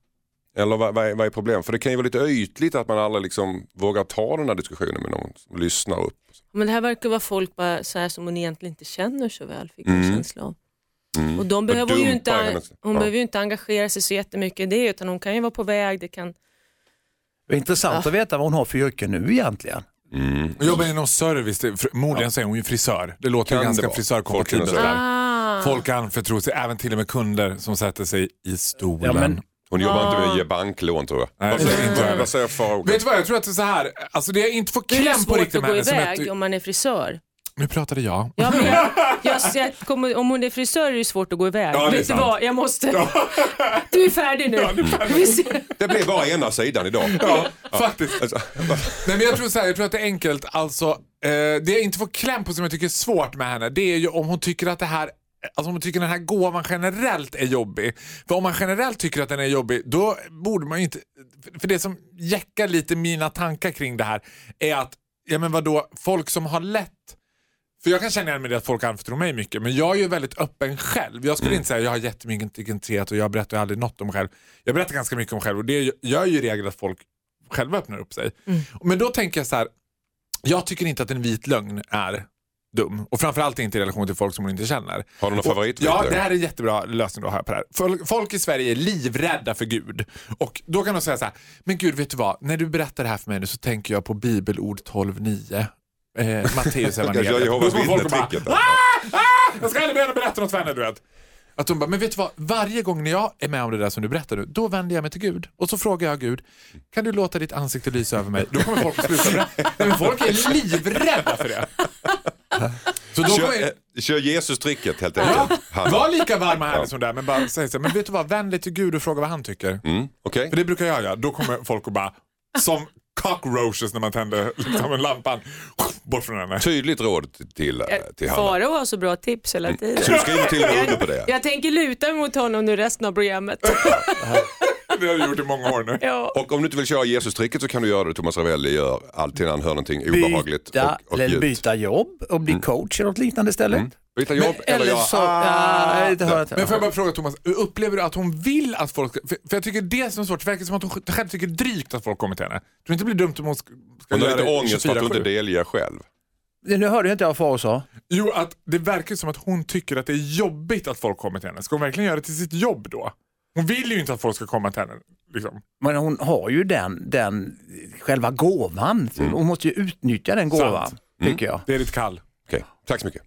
B: Eller vad, vad, är, vad är problemet? För det kan ju vara lite ytligt att man aldrig liksom vågar ta den här diskussionen med någon som lyssnar upp.
F: Men det här verkar vara folk bara så här som hon egentligen inte känner så väl, fick jag en
B: Mm.
F: känsla av.
B: Mm.
F: Och de behöver ju inte,
B: hennes,
F: hon
B: ja.
F: behöver ju inte engagera sig så jättemycket i det, utan hon kan ju vara på väg. Det kan...
C: Det är intressant ja. att veta vad hon har för yrke nu egentligen.
B: Mm.
D: Hon jobbar inom service, förmodligen ja. säger hon ju frisör. Det låter ju ganska frisörkompatibelt. Folk,
F: ah.
D: folk anförtror sig, även till och med kunder som sätter sig i stolen. Ja, men...
B: Hon jobbar
F: ah.
B: inte med att ge banklån tror jag.
D: Nej,
B: vad säger,
D: inte
B: vad, vad säger Farao?
D: Vet du vad, jag tror att det är så här, alltså det är inte få kläm på riktigt
F: med henne. Det är svårt att gå
D: henne.
F: iväg ett... om man är frisör.
D: Nu pratade jag.
F: Ja, men jag, jag, jag kommer, om hon är frisör är det svår att gå iväg.
D: Ja,
F: vet du vad, jag måste... Ja. Du är färdig nu. Ja, är färdig.
B: Det blir bara ena sidan idag.
D: Ja, ja. faktiskt. Alltså. Nej, men jag tror så här, jag tror att det är enkelt. Alltså, eh, det jag inte får kläm på som jag tycker är svårt med henne, det är ju om hon tycker att det här, alltså om hon tycker att den här gåvan generellt är jobbig. För om man generellt tycker att den är jobbig, då borde man ju inte... För det som jäckar lite mina tankar kring det här är att, ja men vadå, folk som har lätt... För jag kan känna igen med det att folk anförtror mig mycket, men jag är ju väldigt öppen själv. Jag skulle mm. inte säga att jag har jättemycket integritet och jag berättar aldrig något om mig själv. Jag berättar ganska mycket om mig själv och det gör ju i regel att folk själva öppnar upp sig. Mm. Men då tänker jag så här, jag tycker inte att en vit lögn är dum. Och framförallt inte i relation till folk som hon inte känner.
B: Har du någon favorit?
D: Ja, det här är en jättebra lösning då här på det här. Folk i Sverige är livrädda för Gud. Och då kan de säga så här, men Gud, vet du vad? När du berättar det här för mig nu så tänker jag på bibelord tolv nio. Eh, Matteus evangeliet.
B: Jag
D: Då kommer folk och bara, ah, ah, jag ska aldrig börja berätta något för henne, du vet. Att de bara, men vet du vad? Varje gång när jag är med om det där som du berättar nu, då vänder jag mig till Gud. Och så frågar jag Gud, kan du låta ditt ansikte lysa över mig? Då kommer folk att sluta berätta. Men folk är livrädda för det. Så då
B: Kör,
D: kommer jag...
B: eh, kör Jesus-tricket helt enkelt. Han-
D: Var lika varm med henne som där, men bara säg så här, men vet du vad, vänd dig till Gud och fråga vad han tycker.
B: Mm, okej.
D: För det brukar jag göra. Då kommer folk och bara, som cockroaches när man tänder liksom en lampan, bort från henne.
B: Tydligt råd till, eh, till Hanna.
F: Farao har så bra tips hela tiden.
B: Så du skriver till Rune på det.
F: Jag tänker luta mot honom nu resten av programmet.
D: Det har du gjort i många år nu.
F: Ja.
B: Och om du inte vill köra Jesus-tricket så kan du göra det Thomas Ravelli gör alltid när han hör någonting obehagligt
C: Byta,
B: och, och
C: eller
B: djupt.
C: byta jobb och bli coach eller något liknande istället.
B: Mm. Byta jobb
C: Men-
B: eller,
C: eller
B: göra
C: så- ja, det hör jag inte.
D: Men får jag bara fråga Thomas, upplever du att hon vill att folk ska, för, för jag tycker det som är svårt, det verkar som att hon själv tycker drygt att folk kommer till henne. Du inte blir dumt om hon ska, ska
B: hon har
D: göra
B: lite
D: det
B: ångest för att hon inte
D: tjugofyra sju.
B: delger själv.
C: Nu hörde jag inte vad Farao sa.
D: Jo, att det verkar som att hon tycker att det är jobbigt att folk kommer till henne. Ska hon verkligen göra det till sitt jobb då? Hon vill ju inte att folk ska komma till henne. Liksom.
C: Men hon har ju den, den själva gåvan. Hon måste ju utnyttja den gåvan,
D: Sant.
C: tycker jag.
D: Det är ditt kall.
B: Okej, tack så mycket.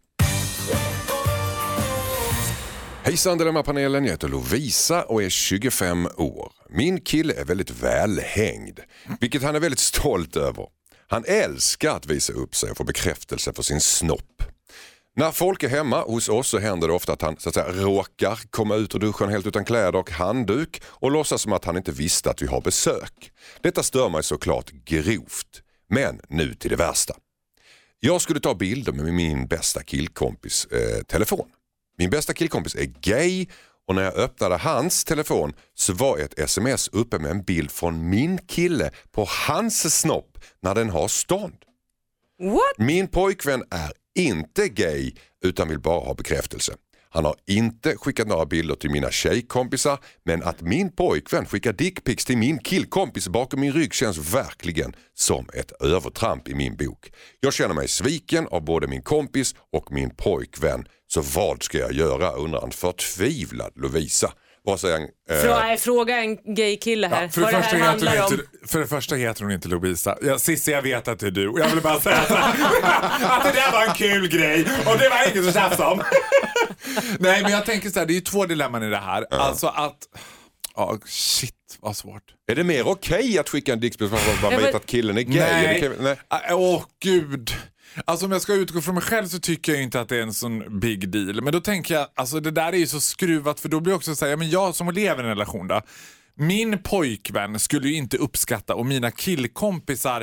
B: Hejsan Dilemma-panelen, jag heter Lovisa och är tjugofem år. Min kille är väldigt välhängd, vilket han är väldigt stolt över. Han älskar att visa upp sig och få bekräftelse för sin snopp. När folk är hemma hos oss så händer det ofta att han så att säga, råkar komma ut ur duschen helt utan kläder och handduk och låtsas som att han inte visste att vi har besök. Detta stör mig såklart grovt, men nu till det värsta. Jag skulle ta bilder med min bästa killkompis eh, telefon. Min bästa killkompis är gay och när jag öppnade hans telefon så var ett sms uppe med en bild från min kille på hans snopp när den har stånd.
F: What?
B: Min pojkvän är inte gay utan vill bara ha bekräftelse. Han har inte skickat några bilder till mina tjejkompisar, men att min pojkvän skickar dickpics till min killkompis bakom min rygg känns verkligen som ett övertramp i min bok. Jag känner mig sviken av både min kompis och min pojkvän. Så vad ska jag göra, undrar en förtvivlad Lovisa. Vad säger han? Eh,
F: Frå, fråga en gay kille här.
D: Ja, för, det
F: vad det
D: första
F: här
D: heter
F: handlar
D: hon
F: om.
D: inte, för det första heter hon inte Lovisa. Ja, Cissi, jag vet att det är du. Och jag vill bara säga så här, att det där var en kul grej. Och det var inget att tjafsa om. Nej, men jag tänker så här, det är ju två dilemman i det här. Ja. Alltså att... Ja, shit, vad svårt.
B: är det mer okej att skicka en dickpic för att man bara
F: Ja,
B: vet
F: men-
B: att killen är gay?
D: Nej.
B: Är det, nej.
D: Åh, oh, gud. Alltså om jag ska utgå från mig själv så tycker jag inte att det är en sån big deal. Men då tänker jag, alltså det där är ju så skruvat, för då blir jag också säga, men jag som lever i en relation då, min pojkvän skulle ju inte uppskatta och mina killkompisar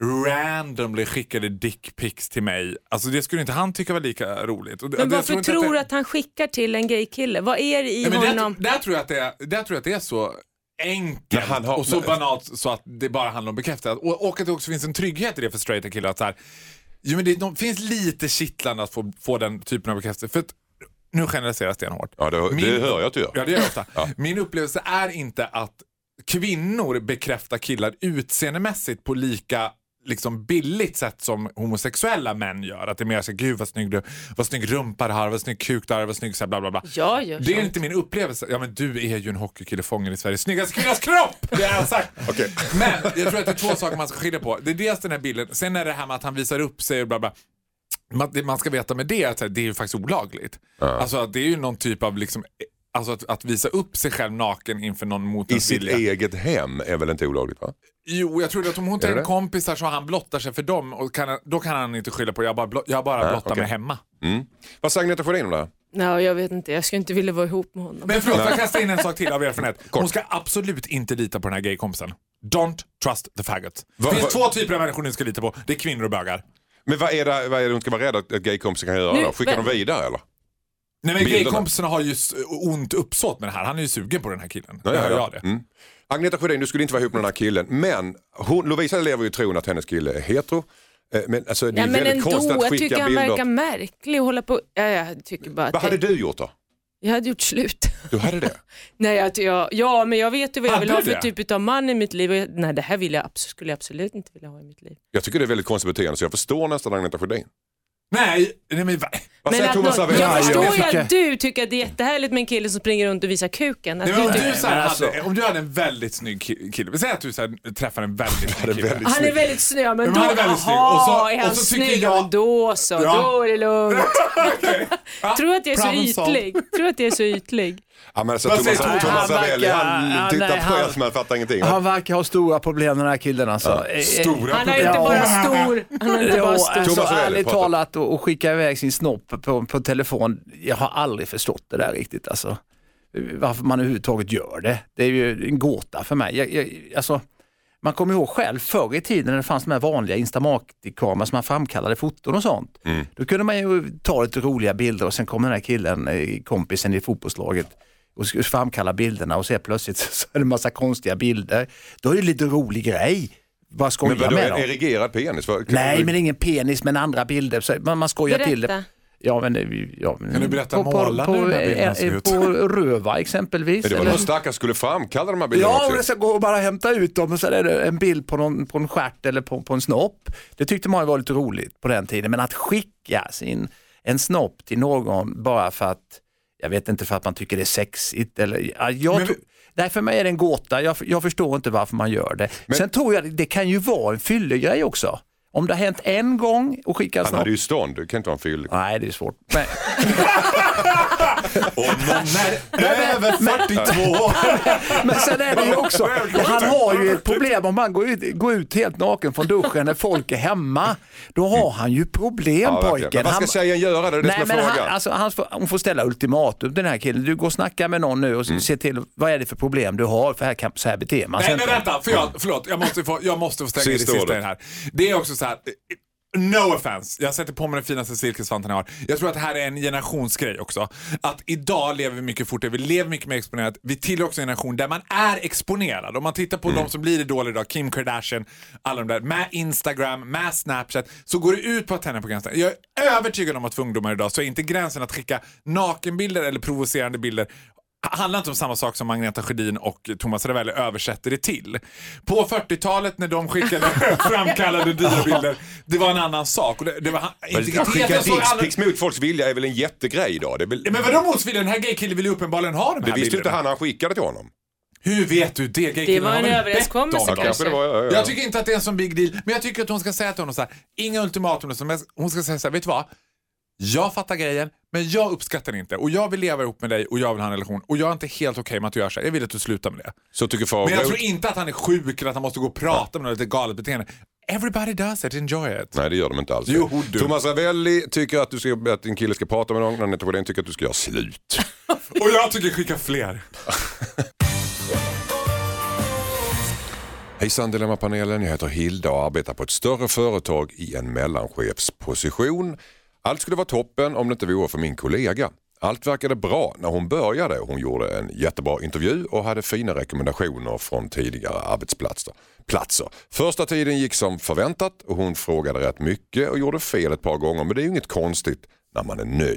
D: randomly skickade dickpics till mig. Alltså det skulle inte han tycka var lika roligt. Och,
F: Men
D: jag
F: varför
D: inte
F: tror du
D: det...
F: att han skickar till en gay kille? Vad är det i
D: Nej, men
F: honom?
D: där, där, tror jag att det är, där tror jag att det är så enkelt
B: Men han har-
D: och så
B: men-
D: banalt så att det bara handlar om bekräftelse. Och, och att det också finns en trygghet i det för straighta killar. Att så här, jo, men det de, finns lite kittlande att få, få den typen av bekräftelse. För att, nu generaliseras stenhårt.
B: Ja, det,
D: Min-
B: det hör jag att du gör.
D: Ja, det gör jag ofta.
B: Ja.
D: Min upplevelse är inte att kvinnor bekräftar killar utseendemässigt på lika liksom billigt sätt som homosexuella män gör. Att det är mer så, gud vad snygg du, vad snygg rumpa du har, vad snygg kuk du har, vad snygg så här, bla bla bla.
F: Jag gör
D: Det är
F: sånt.
D: inte min upplevelse. Ja, men du är ju en hockeykille fången i Sveriges snyggaste kvinnas kropp! Det har jag sagt.
B: Okej.
D: Men jag tror att det är två saker man ska skilja på. Det är dels den här bilden. Sen är det här med att han visar upp sig och bla bla. Man, det man ska veta med det är att det är ju faktiskt olagligt. Alltså att det är ju någon typ av liksom, alltså att, att visa upp sig själv naken inför någon mot
B: I
D: ens
B: sitt
D: vilja.
B: eget hem är väl inte olagligt, va?
D: Jo, jag tror att om hon
B: Är
D: tar
B: det?
D: en kompisar så han blottar sig för dem och kan, då kan han inte skylla på jag bara, blott, jag bara
B: Nej,
D: blottar
B: okej.
D: mig hemma.
B: Mm. Vad säger Agneta Sjödin om det här?
F: Nej, jag vet inte. Jag skulle inte vilja vara ihop med honom.
D: Men förlåt, jag kastar in en sak till av erfarenhet. Hon ska absolut inte lita på den här gaykompisen. Don't trust the faggot. Det
B: Va-
D: finns
B: va-
D: två typer av människor ni ska lita på. Det är kvinnor och bögar.
B: Men vad är det, vad är det hon ska vara rädd att att gaykompisar kan göra
F: Nu,
B: då? Skickar
F: men-
B: de vidare eller?
D: Nej, men
B: Bilderna.
D: gaykompisarna har ju s- ont uppsåt med det här. Han är ju sugen på den här killen.
B: Ja,
D: det
B: ja,
D: hör
B: ja.
D: jag det.
B: Mm. Agneta Sjödin, du skulle inte vara ihop med den här killen. Men hon, Lovisa lever ju i tron att hennes kille är hetero. Eh, Men alltså, det är
F: Ja, men
B: väldigt
F: ändå,
B: konstigt att
F: jag
B: skicka
F: tycker han
B: bilder.
F: verkar märklig och hålla på. Ja, jag tycker bara att
B: Vad hade
F: det...
B: du gjort då?
F: Jag hade gjort slut.
B: Du hade det?
F: Nej, att jag, ja, men jag vet ju vad jag
D: Hade
F: vill ha
D: du
F: för
D: det?
F: typ av man i mitt liv. Och jag, nej, det här vill jag, abs- skulle jag absolut inte vilja ha i mitt liv.
B: Jag tycker det är väldigt konstigt beteende så jag förstår nästan Agneta Sjödin.
D: Nej, nej men va?
B: Vad
F: Men
B: säger
F: att
B: Thomas
F: nå-
B: Ravelli?
F: jag
C: Ja,
F: förstår
C: jag
F: ju
C: tycker-
F: att du tycker att det är jättehärligt med en kille som springer runt och visar kuken. Att
D: Nej, men om,
F: du,
D: du, så här,
C: men alltså-
D: hade, om du hade en väldigt snygg ki- kille, säg att du så här, träffar en väldigt snygg kille.
B: väldigt-
F: han är väldigt snygg, men
D: Men
F: då,
D: han är väldigt snygg.
F: aha,
D: Och så-
F: är han
D: och så tycker
F: snygg,
D: jag-
F: ja, men då så,
D: Ja.
F: då är det lugnt.
D: Okej. Ja,
F: Tror att jag är så
D: problem solved.
F: ytlig. Tror att jag är så ytlig.
B: Ja, men alltså,
D: Vad
B: Thomas,
D: säger
B: Thomas,
D: Thomas?
B: Ravelli, han
C: Han
B: tittar
C: verkar-
B: på er
C: han-
B: som jag fattar ingenting.
C: Han verkar ha stora problem den här killen alltså. Eh,
D: Stora
A: Han är inte
C: Ja.
A: bara stor, han är inte
C: Ja,
A: bara stor.
C: alltså,
B: Thomas Ravelli,
C: ärligt
B: prata.
C: talat och, och skicka iväg sin snopp på, på telefon. Jag har aldrig förstått det där riktigt alltså. Varför man överhuvudtaget gör det. Det är ju en gåta för mig. Jag, jag, alltså, man kommer ihåg själv förr i tiden när det fanns de här vanliga Instamark-kameror som man framkallade foton och sånt.
B: Mm.
C: Då kunde man ju ta lite roliga bilder och sen kom den här killen, eh, kompisen i fotbollslaget och skulle framkalla bilderna och så plötsligt så är det en massa konstiga bilder. Då är det lite rolig grej. Bara
B: Men
C: skoja
B: vadå,
C: med dem.
B: erigerad penis? Vad- kan
C: Nej,
B: du-
C: men ingen penis, men andra bilder. Så man, man skojar till det.
F: Berätta.
C: Ja, men, det- ja, men,
D: Kan du berätta
C: på, på,
D: målarna
C: på,
D: hur den här bilden
C: eh,
D: ser ut?
C: på röva exempelvis.
B: Men det var
C: eller-
B: någon stackare skulle framkalla de här bilderna
C: Ja, och
B: också.
C: det ska gå och bara hämta ut dem och så är det en bild på, någon, på en stjärt eller på, på en snopp. Det tyckte man var lite roligt på den tiden. Men att skicka sin, en snopp till någon bara för att, jag vet inte, för att man tycker det är sexigt. Eller, ja, jag
D: Men-
C: tror- nej, för mig är det en gåta. Jag, jag förstår inte varför man gör det.
B: Men-
C: Sen tror jag det kan ju vara en fyllegrej också. Om det har hänt en gång och skicka en
B: Han
C: snopp.
B: hade ju stånd, det kan inte vara en fyll.
C: Nej, det är svårt. Men,
D: Om någon är över fyrtiotvå.
C: men sen är det ju också, han har ju ett problem om man går ut, går ut helt naken från duschen när folk är hemma. Då har han ju problem,
B: Ja, verkligen.
C: pojken.
B: Men vad ska
C: Han-
B: tjejen göra? Det är det
C: Nej,
B: som är
C: men han,
B: frågan.
C: alltså, han får, hon får ställa ultimatum, den här killen. Du går och snackar med någon nu och
B: Mm.
C: se till vad är det för problem du har, för här, kan, så här beter man sig
D: Nej, men
C: inte.
D: vänta, för jag, förlåt, jag måste få, jag måste få stänga det
B: Sista
D: sista
B: ordet.
D: i det här. Det är också så här, no offense, jag sätter på mig den finaste silkesvanten jag har. Jag tror att det här är en generationsgrej också. Att idag lever vi mycket fortare, vi lever mycket mer exponerat. Vi tillhör också en generation där man är exponerad. Om man tittar på de som blir idoler idag, Kim Kardashian, alla de där, med Instagram, med Snapchat, så går det ut på att tända på gränsen. Jag är övertygad om att för ungdomar idag så är inte gränsen att skicka nakenbilder eller provocerande bilder handlar inte om samma sak som Agneta Sjödin och Thomas Ravelli översätter det till. På fyrtiotalet när de skickade framkallade diabilder, det var en annan sak. Och det, det var,
B: Att skicka
D: integriteten såg alla...
B: dickpics mot folks vilja är väl en jättegrej idag? Det, är väl...
D: Men vadå motvilja? Den här gaykillen vill ju uppenbarligen ha de
B: det
D: här
B: visste ju inte
D: bilderna.
B: han när han skickade till honom.
D: Hur vet du det? Gaykillen
A: Det var
D: har
A: en
D: väl
A: överenskommelse
D: bett om
B: Ja,
D: det.
B: kanske det var, ja, ja.
D: Jag tycker inte att det är en sån big deal, men jag tycker att hon ska säga till honom så här: inga ultimatum, men hon ska säga så här, vet du vad? Jag fattar grejen, men jag uppskattar det inte. Och jag vill leva ihop med dig och jag vill ha en relation. Och jag är inte helt okej med att du gör så här. Jag vill att du slutar med det.
B: Så tycker far.
D: Men jag tror inte att han är sjuk eller att han måste gå och prata med något lite galet beteende. Everybody does it, enjoy it.
B: Nej, det gör de inte alls.
D: Jo, du.
B: Thomas Ravelli tycker att, du ska, att din kille ska prata med någon. Agneta Sjödin tycker att du ska göra slut.
D: Och jag tycker skicka fler.
B: Hejsan Dilemmapanelen, jag heter Hilda och arbetar på ett större företag i en mellanchefsposition. Allt skulle vara toppen om det inte vore för min kollega. Allt verkade bra när hon började. Hon gjorde en jättebra intervju och hade fina rekommendationer från tidigare arbetsplatser. Platser. Första tiden gick som förväntat och hon frågade rätt mycket och gjorde fel ett par gånger, men det är ju inget konstigt när man är ny.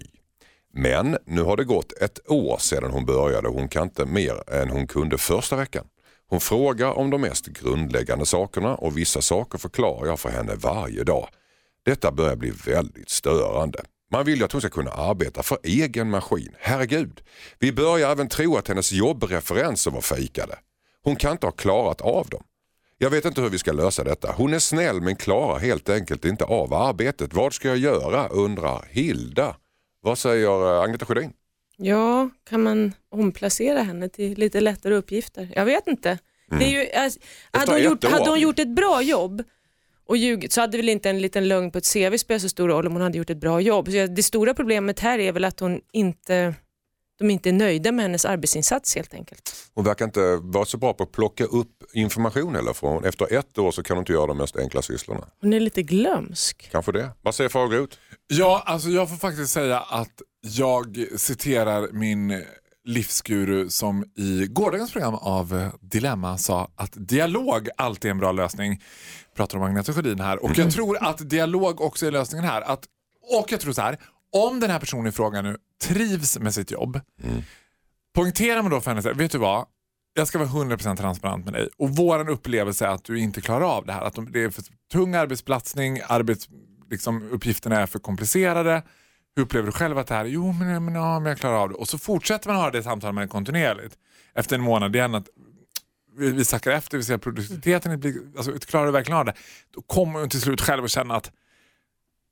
B: Men nu har det gått ett år sedan hon började och hon kan inte mer än hon kunde första veckan. Hon frågar om de mest grundläggande sakerna och vissa saker förklarar jag för henne varje dag. Detta börjar bli väldigt störande. Man vill ju att hon ska kunna arbeta för egen maskin. Herregud. Vi börjar även tro att hennes jobbreferenser var fejkade. Hon kan inte ha klarat av dem. Jag vet inte hur vi ska lösa detta. Hon är snäll men klarar helt enkelt inte av arbetet. Vad ska jag göra? Undrar Hilda. Vad säger Agneta Sjödin?
F: Ja, kan man omplacera henne till lite lättare uppgifter? Jag vet inte. Det är ju, alltså, hade, hon
B: ett
F: gjort,
B: år.
F: hade hon gjort ett bra jobb och ljugit så hade väl inte en liten lögn på ett C V spelat så stor roll om hon hade gjort ett bra jobb. Så det stora problemet här är väl att hon inte, de inte är nöjda med hennes arbetsinsats helt enkelt.
B: Hon verkar inte vara så bra på att plocka upp information eller från. Efter ett år så kan hon inte göra de mest enkla sysslorna.
F: Hon är lite glömsk.
B: Kanske det. Vad säger Fagerut?
D: Ja, alltså jag får faktiskt säga att jag citerar min livsguru som i gårdagens program av Dilemma sa att dialog alltid är en bra lösning. Pratar om Agneta Sjödin här. Och jag tror att dialog också är lösningen här. Att, och jag tror så här, om den här personen i frågan nu trivs med sitt jobb, mm. poängterar man då för henne så här, vet du vad? Jag ska vara hundra procent transparent med dig. Och våran upplevelse är att du inte klarar av det här. Att det är för tung arbetsplatsning, arbets, liksom, uppgifterna är för komplicerade. Hur upplever du själv att det här är? Jo, men, men, ja, men jag klarar av det. Och så fortsätter man ha det samtalet med en kontinuerligt. Efter en månad igen att vi, vi sackar efter, vi ser produktiviteten, alltså, klarar du verkligen av det? Då kommer hon till slut själv att känna att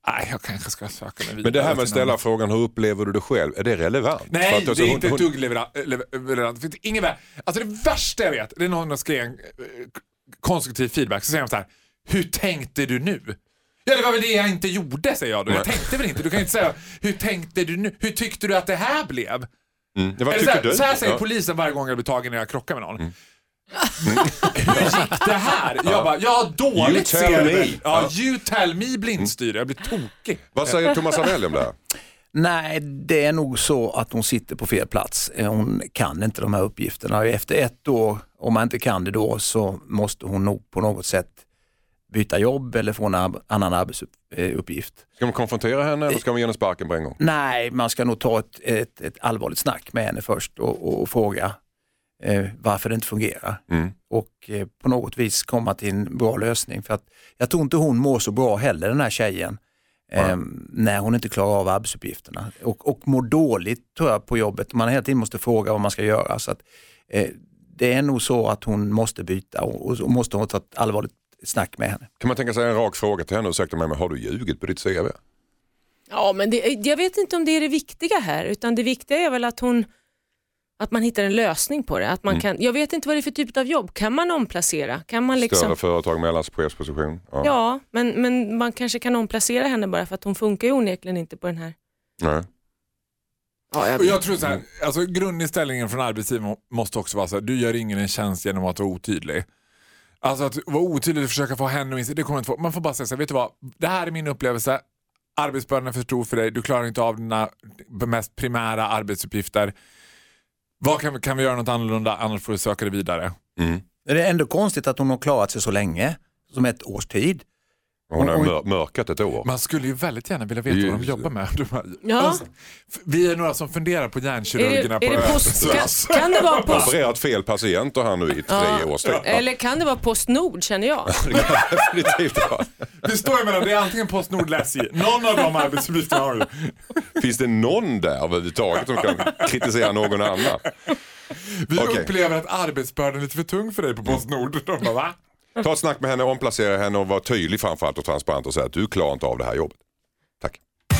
D: Nej, jag kanske ska söka mig vidare.
B: Men det här med att ställa frågan, hur upplever du det själv? Är det relevant?
D: Nej,
B: För att, alltså,
D: det är
B: hon,
D: inte
B: hon,
D: ett dugg relevant. Ingen vä- alltså det värsta jag vet, det är någon som skriver en eh, konstruktiv feedback. Så säger de så här, hur tänkte du nu? Ja, det var väl det jag inte gjorde, säger jag då. Jag tänkte väl inte. Du kan inte säga, hur tänkte du nu? Hur tyckte du att det här blev?
B: Mm. Ja, vad
D: Eller
B: tycker
D: så, här,
B: du?
D: så här säger
B: Ja.
D: polisen varje gång jag blir tagen när jag krockar med någon. Mm. Hur gick det här? Jag bara, jag har
B: You
D: dåligt
B: tell
D: C V.
B: me.
D: Ja, you tell me blindstyre. Jag blir tokig.
B: Vad säger Thomas Arell om det här?
C: Nej, det är nog så att hon sitter på fel plats. Hon kan inte de här uppgifterna. Efter ett år, om man inte kan det då, så måste hon nog på något sätt byta jobb eller få en ab- annan arbetsuppgift.
B: Ska man konfrontera henne eller ska man ge henne sparken på en gång?
C: Nej, man ska nog ta ett, ett, ett allvarligt snack med henne först och, och, och fråga eh, varför det inte fungerar.
B: Mm.
C: Och eh, på något vis komma till en bra lösning. För att jag tror inte hon mår så bra heller, den här tjejen. Eh, när hon inte klarar av arbetsuppgifterna. Och, och mår dåligt tror jag på jobbet. Man hela tiden måste fråga vad man ska göra. Så att, eh, det är nog så att hon måste byta och, och, och måste ha ett allvarligt snack med henne.
B: Kan man tänka sig en rak fråga till henne och säga mig, men har du ljugit på ditt C V?
F: Ja, men det, jag vet inte om det är det viktiga här, utan det viktiga är väl att hon att man hittar en lösning på det. Att man kan, jag vet inte vad det är för typ av jobb. Kan man omplacera? Kan man liksom,
B: Större företag, mellanchefsposition? Ja.
F: ja, men, men man kanske kan omplacera henne bara för att hon funkar ju onekligen inte på den här.
B: Nej.
F: Ja, jag
D: Och jag tror så här, alltså grundinställningen från arbetsgivaren måste också vara så här, du gör ingen en tjänst genom att vara otydlig. Alltså att vara otydlig och försöka få henne att inse, det kommer inte få. Man får bara säga så här, vet du vad, det här är min upplevelse, arbetsbördan är för stor för dig, du klarar inte av dina mest primära arbetsuppgifter. Vad kan vi, kan vi göra något annorlunda, annars får du söka dig vidare.
B: Mm.
C: Det är ändå konstigt att hon har klarat sig så länge, som ett års tid.
B: Hon har
C: Oj.
B: mör- mörkat ett år.
D: Man skulle ju väldigt gärna vilja veta
B: Det är ju-
D: vad de jobbar med. De här-
F: Ja.
D: Alltså, f- vi är några som funderar på
F: Är det,
D: hjärnkirurgerna
F: är
D: på
F: det post,
D: Östersunds.
F: kan, kan det vara
B: Jag har
F: post,
B: opererat fel patienter här nu i tre
F: Ja.
B: års tid. Ja.
F: eller kan det vara Postnord, känner jag?
B: Det kan definitivt vara.
D: Vi står ju mellan, det är antingen Postnord eller S J. Någon av de arbetsuppgifterna har du.
B: Finns det någon där överhuvudtaget som kan kritisera någon annan?
D: Vi
B: Okej.
D: upplever att arbetsbördan är lite för tung för dig på Postnord. De bara, va?
B: Ta ett snack med henne, omplacera henne och vara tydlig framförallt och transparent och säga att du klarar inte av det här jobbet. Tack.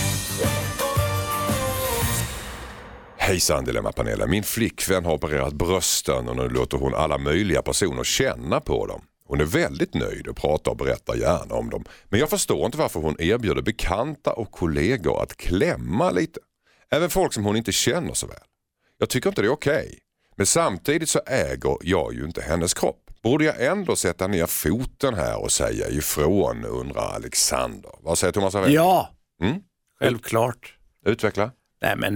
B: Hejsan Dilemmapanelen. Min flickvän har opererat brösten och nu låter hon alla möjliga personer känna på dem. Hon är väldigt nöjd och pratar och berättar gärna om dem. Men jag förstår inte varför hon erbjuder bekanta och kollegor att klämma lite. Även folk som hon inte känner så väl. Jag tycker inte det är okej. Men samtidigt så äger jag ju inte hennes kropp. Borde jag ändå sätta ner foten här och säga ifrån, undrar Alexander. Vad säger Thomas Arell?
C: Ja,
B: Mm?
C: självklart.
B: Utveckla.
C: Nej, men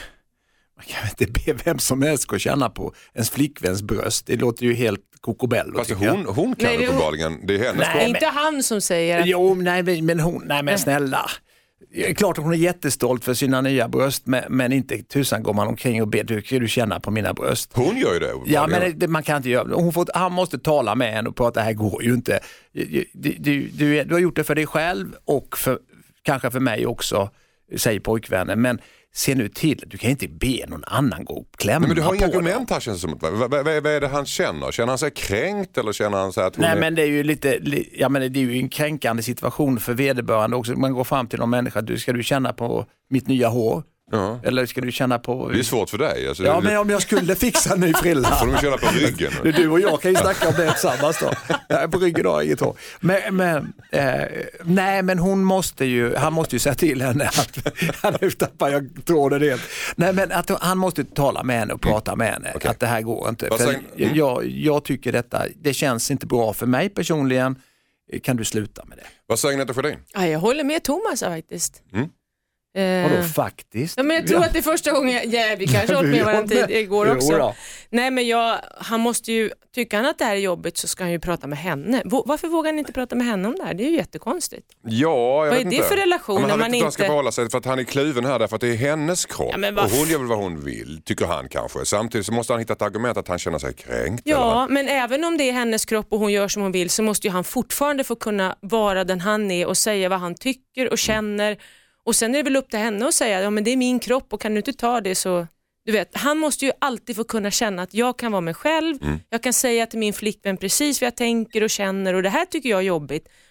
C: man kan inte be vem som helst att känna på ens flickväns bröst. Det låter ju helt kokobello.
B: Fast
C: tycker jag.
B: hon, hon kan
F: Nej, det är hon-
B: uppenbarligen, det är hennes
C: Nej,
B: kropp.
F: Nej, inte han som säger att,
C: Jo, nej, men- men hon, nej men snälla. Det är klart att hon är jättestolt för sina nya bröst, men, men inte tusan går man omkring och ber, du, kan du känna på mina bröst?
B: Hon gör ju det.
C: Ja, men det, man kan inte göra det. Hon får, han måste tala med henne och prata, det här går ju inte. Du, du, du, du, du har gjort det för dig själv och för, kanske för mig också, säger pojkvännen, men se nu till, du kan inte be någon annan gå och klämma
B: Nej, men du har
C: på
B: inga
C: dem.
B: argument här känns det som. Vad, vad, vad, vad är det han känner? Känner han sig kränkt eller känner han sig att hon
C: Nej,
B: är...
C: men det är ju lite, li- ja men det är ju en kränkande situation för vederbörande också. Man går fram till någon människa, du, ska du känna på mitt nya hår?
B: Ja.
C: Eller ska du känna på...
B: Det är svårt för dig. Alltså,
C: Ja,
B: det,
C: men om jag skulle fixa en ny frilla.
B: får de känna på ryggen.
C: Det är du och jag kan ju snacka om det tillsammans då. Nej, på ryggen har jag inget hår. Men, men, eh, nej, men hon måste ju, han måste ju säga till henne att, nu tappar jag tråden helt. Nej, men att han måste tala med henne och prata med henne.
B: Okej.
C: Att det här går inte.
B: Vad
C: För
B: säger- mm.
C: jag, jag tycker detta, det känns inte bra för mig personligen. Kan du sluta med det?
B: Vad säger Netta Sjödin?
F: ja, jag håller med Thomas faktiskt.
B: Mm.
F: Eh,
C: Vadå faktiskt?
F: Ja, men jag tror att det är första gången, jag, ja, vi kanske har hållit med varandra tid igår
C: Jo
F: också.
C: då.
F: Nej, men jag, han måste ju, tycker han att det här är jobbigt så ska han ju prata med henne. Vå- Varför vågar han inte prata med henne om det här? Det är ju jättekonstigt.
B: Ja, jag
F: Vad
B: vet
F: är det
B: inte.
F: för relation
B: Ja, men han
F: när
B: vet
F: man
B: inte hur han ska
F: inte-
B: förhålla sig för att han är kluven här därför att det är hennes kropp.
F: Ja, men vad
B: och hon
F: f-
B: gör väl vad hon vill, tycker han kanske. Samtidigt så måste han hitta ett argument att han känner sig kränkt.
F: Ja,
B: Eller?
F: men även om det är hennes kropp och hon gör som hon vill så måste ju han fortfarande få kunna vara den han är och säga vad han tycker och känner. Och sen är det väl upp till henne att säga, ja men det är min kropp och kan du inte ta det så... Du vet, han måste ju alltid få kunna känna att jag kan vara mig själv.
B: Mm.
F: Jag kan säga till min flickvän precis vad jag tänker och känner och det här tycker jag är jobbigt.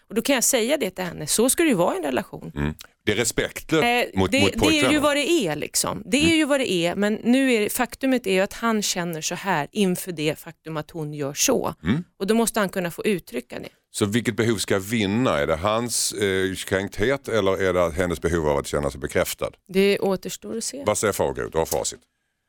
F: Och då kan jag säga det till henne, så ska det ju vara i en relation.
B: Mm. Det är respektlöst
F: eh,
B: mot,
F: det,
B: mot pojkvänner.
F: Det är ju vad det är liksom. Det är mm. ju vad det är, men nu är det, faktumet är ju att han känner så här inför det faktum att hon gör så. Mm. Och då måste han kunna få uttrycka det.
B: Så vilket behov ska vinna? Är det hans eh, kränkthet eller är det hennes behov av att känna sig bekräftad?
F: Det återstår att se.
B: Vad säger Fagerud? Du har facit.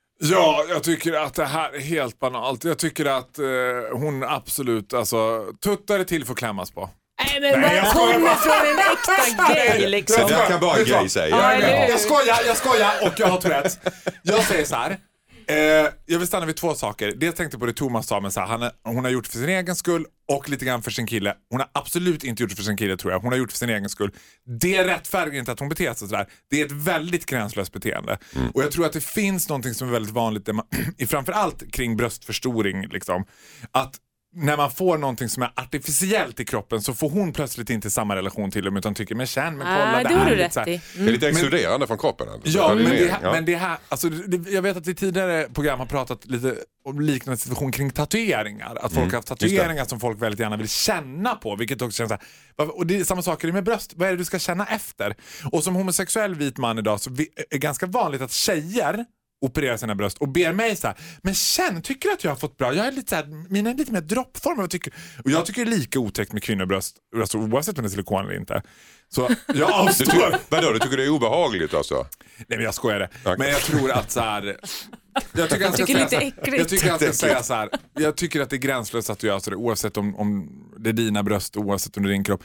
D: Ja, jag tycker att det här är helt banalt. Jag tycker att eh, hon absolut, alltså, tuttar är till för att klämmas på.
F: Nej, men Nej, vad kommer från en äkta gay liksom.
B: Så det kan bara en gay säga.
D: Ja, jag, jag skojar, jag skojar och jag har Tourettes. Jag säger så här. Eh, jag vill stanna vid två saker. Det jag tänkte på det Thomas sa, men så här, han är, hon har gjort det för sin egen skull och lite grann för sin kille. Hon har absolut inte gjort det för sin kille, tror jag. Hon har gjort det för sin egen skull. Det rättfärdigar inte att hon beter sig sådär. Det är ett väldigt gränslöst beteende. Mm. Och jag tror att det finns någonting som är väldigt vanligt där man, framförallt kring bröstförstoring liksom, att när man får någonting som är artificiellt i kroppen så får hon plötsligt inte samma relation till dem utan tycker, men känn, men kolla ah, det, det här. Rätt
B: mm. Det är lite exkluderande men, från kroppen. Alltså.
D: Ja, men det, här, ja, men det här, alltså, det, jag vet att vi tidigare program har pratat lite om liknande situation kring tatueringar. Att folk mm. har haft tatueringar som folk väldigt gärna vill känna på, vilket också känns så här, och det är samma sak med bröst. Vad är det du ska känna efter? Och som homosexuell vit man idag så är det ganska vanligt att tjejer opererar sina bröst och ber mig så här, men känn, tycker att jag har fått bra? Jag är lite så här, mina är lite mer droppformer och, tycker, och jag tycker det är lika otäckt med kvinnobröst alltså, oavsett om det är silikon eller inte. Så jag avstår.
B: Vadå, du tycker det är obehagligt alltså?
D: Nej, men jag skojar det. Okay. Men jag tror att så här, jag tycker han ska
F: tycker
D: säga så här, jag tycker han ska säga så här, jag tycker att det är gränslöst att du gör så det, oavsett om, om det är dina bröst, oavsett om det är din kropp.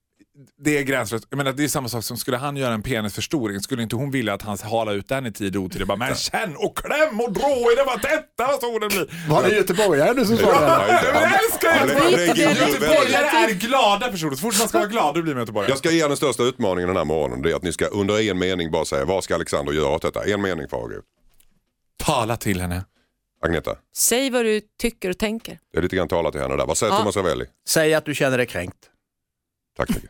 D: Det är gränslöst. Jag menar, det är samma sak som skulle han göra en penisförstoring, skulle inte hon vilja att han hala ut den i tid och otid? Bara, men känn och kläm och drå i det, vad detta, vad stor den blir.
C: Var det Göteborgare nu som sa det?
D: Jag älskar Göteborgare. Göteborgare är glada personer. Så fort man ska vara glad, då blir man Göteborgare.
B: Jag ska ge er den största utmaningen den här morgonen. Det är att ni ska under en mening bara säga, vad ska Alexander göra åt detta? En mening, Fagerud.
D: Tala till henne.
B: Agneta.
F: Säg vad du tycker och tänker.
B: Det är lite grann tala till henne där. Vad säger ja. Thomas Ravelli?
C: Säg att du känner dig kränkt.
B: Tack mycket.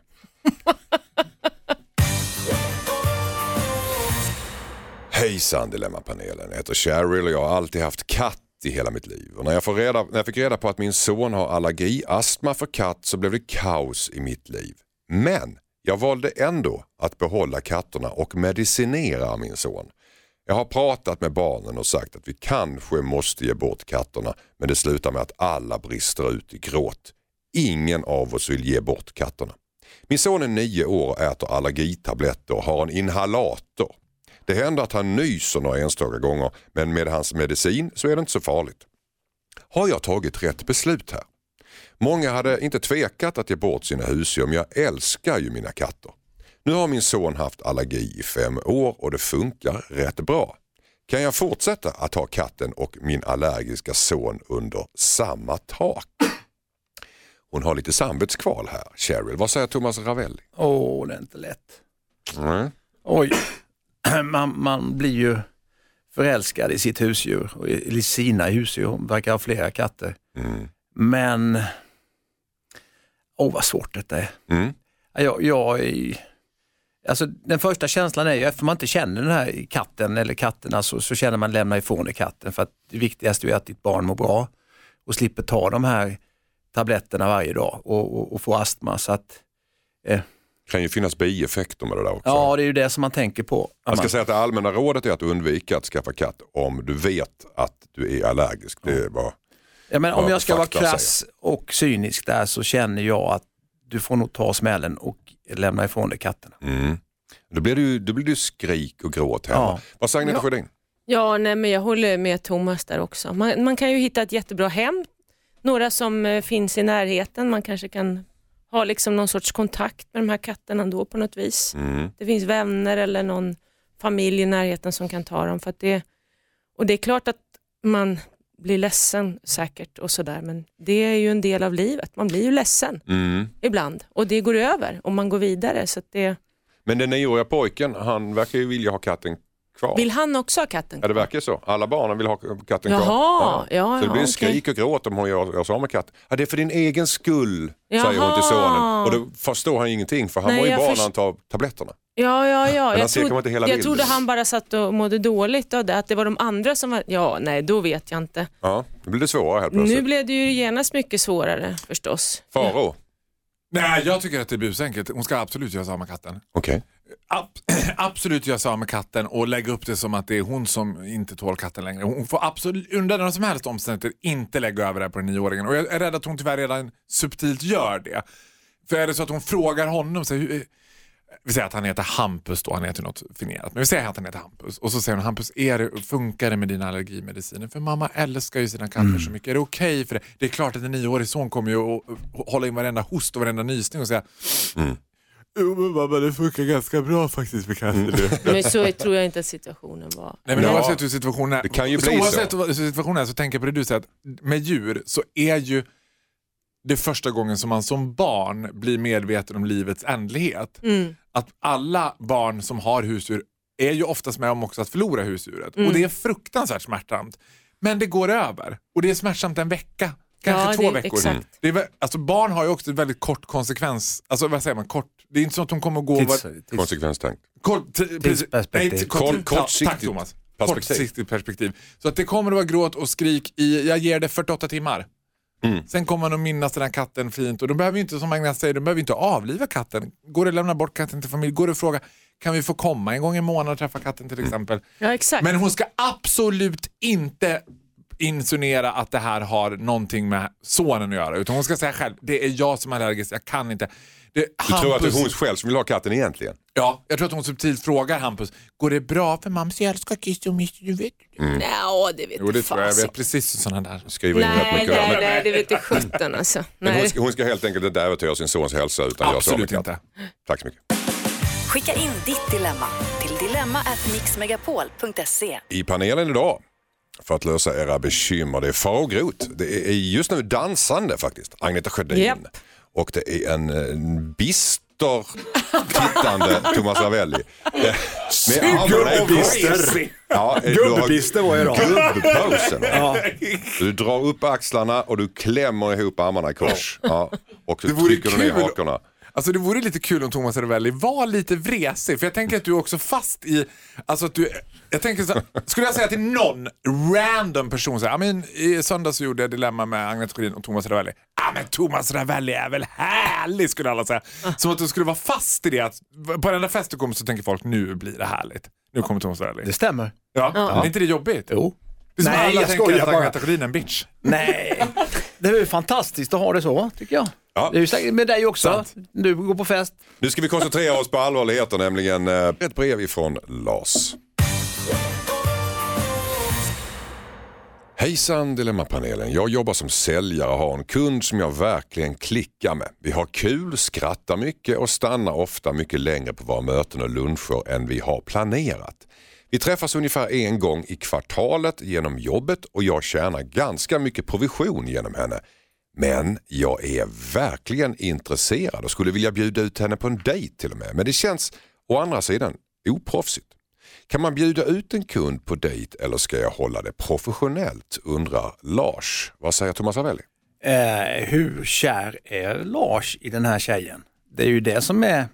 B: Hejsan Dilemmapanelen, jag heter Cheryl och jag har alltid haft katt i hela mitt liv. Och när jag, får reda, när jag fick reda på att min son har allergi, astma för katt, så blev det kaos i mitt liv. Men jag valde ändå att behålla katterna och medicinera min son. Jag har pratat med barnen och sagt att vi kanske måste ge bort katterna, men det slutar med att alla brister ut i gråt. Ingen av oss vill ge bort katterna. Min son är nio år och äter allergitabletter och har en inhalator. Det händer att han nyser några enstaka gånger, men med hans medicin så är det inte så farligt. Har jag tagit rätt beslut här? Många hade inte tvekat att ge bort sina husdjur, men jag älskar ju mina katter. Nu har min son haft allergi i fem år och det funkar rätt bra. Kan jag fortsätta att ha katten och min allergiska son under samma tak? Hon har lite samvetskval här, Cheryl. Vad säger Thomas Ravelli?
C: Åh, oh, det är inte lätt.
B: Mm.
C: Oj, man, man blir ju förälskad i sitt husdjur. Och i sina husdjur. Hon verkar ha flera katter.
B: Mm.
C: Men, åh oh, vad svårt detta är.
B: Mm.
C: Jag, jag är... Alltså, den första känslan är ju, eftersom man inte känner den här katten eller katterna så, så känner man lämna ifrån dig katten. För att det viktigaste är att ditt barn mår bra och slipper ta de här tabletterna varje dag och, och, och få astma. Så att, eh.
B: kan ju finnas bieffekter med det där också.
C: Ja, det är ju det som man tänker på.
B: Jag ska säga att det allmänna rådet är att undvika att skaffa katt om du vet att du är allergisk. Det är bara,
C: ja, men om jag ska vara krass säger. och cynisk där så känner jag att du får nog ta smällen och lämna ifrån dig katterna.
B: Mm. Då blir det ju, då blir det skrik och gråt hemma. Ja. Vad säger ni
F: ja.
B: för din?
F: Ja, nej, men jag håller med Thomas där också. Man, man kan ju hitta ett jättebra hem. Några som eh, finns i närheten. Man kanske kan ha liksom någon sorts kontakt med de här katterna då på något vis.
B: Mm.
F: Det finns vänner eller någon familj i närheten som kan ta dem. För att det, och det är klart att man blir ledsen säkert och sådär. Men det är ju en del av livet. Man blir ju ledsen
B: mm.
F: ibland. Och det går över om man går vidare. Så att det...
B: Men den nioåriga pojken, han verkar ju vilja ha katten kvar.
F: Vill han också ha katten kvar?
B: Ja, det verkar så. Alla barnen vill ha katten
F: Jaha,
B: kvar. Ja.
F: Ja,
B: så det blir
F: ja,
B: skrik
F: okay.
B: och gråt om hon gör, gör så med katten. Ja, det är för din egen skull, Jaha. säger hon till sonen. Och då förstår han ingenting, för han Nej, var ju bara när han tar tabletterna.
F: Ja, ja, ja.
B: Men
F: jag, trodde,
B: inte hela
F: jag trodde han bara satt och mådde dåligt av det. Att det var de andra som var... Ja, nej, då vet jag inte.
B: Ja, det blir det svårare helt plötsligt.
F: Nu blev det ju genast mycket svårare, förstås.
B: Faro,
D: Nej, jag tycker att det är busenkelt. Hon ska absolut göra sig av med katten.
B: Okej. Okay.
D: Ab- absolut göra sig av med katten och lägga upp det som att det är hon som inte tål katten längre. Hon får absolut under några som helst omständigheter inte lägga över det här på den nioåringen. Och jag är rädd att hon tyvärr redan subtilt gör det. För är det så att hon frågar honom så hur, vi säger att han heter Hampus då, han heter något finerat. Men vi säger att han heter Hampus. Och så säger hon, Hampus, är det, funkar det med dina allergimediciner? För mamma älskar ju sina katter mm. så mycket. Är det okej okay för det? Det är klart att en nioårig son kommer ju att hålla in varenda host och varenda nysning och säga mm. Jo men mamma, det funkar ganska bra faktiskt med katter. Mm.
F: Men så tror jag inte att situationen var.
D: Nej, men ja. Oavsett hur situationen är,
B: det kan ju
D: så
B: bli
D: oavsett
B: så.
D: hur situationen är så tänker jag på det du säger att med djur så är ju det första gången som man som barn blir medveten om livets ändlighet. Mm. Att alla barn som har husdjur är ju oftast med om också att förlora husdjuret. Mm. Och det är fruktansvärt smärtsamt. Men det går över. Och det är smärtsamt en vecka. Kanske
F: ja,
D: två
F: det,
D: veckor.
F: Exakt.
D: Det är, alltså barn har ju också ett väldigt kort konsekvens. Alltså vad säger man? Kort. Det är inte så att de kommer att gå...
B: Tids, var, tids, konsekvenstänk.
D: Kort,
C: tidsperspektiv.
D: Kort, kortsiktigt tack, Thomas. Perspektiv. Kortsiktigt perspektiv. Så att det kommer att vara gråt och skrik i, jag ger det fyrtioåtta timmar. Mm. Sen kommer man att minnas den här katten fint. Och de behöver inte, som Agnes säger, de behöver inte avliva katten. Går det att lämna bort katten till familj? Går det att fråga, kan vi få komma en gång i månaden och träffa katten till exempel? Mm.
F: Ja, exakt.
D: Men hon ska absolut inte insinuera att det här har någonting med sonen att göra. Utan hon ska säga själv, det är jag som är allergisk, jag kan inte. Det,
B: du Hampus, tror att det är hon själv som vill ha katten egentligen?
D: Ja, jag tror att hon subtilt frågar Hampus, går det bra för mamma? Så jag älskar kiss och miss, du vet.
F: Mm. Nej, det vet
D: jo, det tror jag. Jag vet precis sådana där.
B: Skriver in
F: nej,
B: mycket
F: nej, nej, det vet jag sjutton alltså.
B: Men hon ska, hon ska helt enkelt inte äventyra sin sons hälsa utan
D: absolut göra inte.
B: Tack så mycket.
G: Skicka in ditt dilemma till dilemma at mixmegapol punkt se.
B: I panelen idag för att lösa era bekymmer, det är Farao Groth. Det är just nu dansande faktiskt. Agneta Sjödin. Yep. Och det är en, en bister tittande Thomas Ravelli.
C: Gubbbister.
B: Ja,
C: Gubbbister var ju då.
B: Gubbpausen. Ja. Du drar upp axlarna och du klämmer ihop armarna i kors. Ja. Och så trycker du ner hakorna.
D: Alltså det vore lite kul om Thomas Ravelli var lite vresig. För jag tänker att du är också fast i... Alltså att du... Jag tänker så... Skulle jag säga till någon random person så här, men i söndag så gjorde jag dilemma med Agneta Sjödin och Thomas Ravelli. Ja ah, men Thomas Ravelli är väl härlig skulle alla säga. Som att du skulle vara fast i det. Att på den där festen kommer så tänker folk, nu blir det härligt. Nu kommer Thomas Ravelli.
C: Det stämmer.
D: Ja, ja. Är inte det jobbigt?
C: Jo.
D: Det är som
C: nej,
D: alla
C: jag
D: tänker att Agneta Sjödin är en bitch.
C: Nej, det är ju fantastiskt att ha det så, tycker jag. Ja. Det är ju säkert med dig också. Sant. Du går på fest.
B: Nu ska vi koncentrera oss på allvarligheter, nämligen ett brev ifrån Lars. Hejsan Dilemmapanelen, jag jobbar som säljare och har en kund som jag verkligen klickar med. Vi har kul, skrattar mycket och stannar ofta mycket längre på våra möten och luncher än vi har planerat. Vi träffas ungefär en gång i kvartalet genom jobbet och jag tjänar ganska mycket provision genom henne. Men jag är verkligen intresserad och skulle vilja bjuda ut henne på en dejt till och med. Men det känns å andra sidan oproffsigt. Kan man bjuda ut en kund på dejt eller ska jag hålla det professionellt, undrar Lars. Vad säger Thomas Ravelli?
C: Eh, hur kär är Lars i den här tjejen? Det är ju det som är...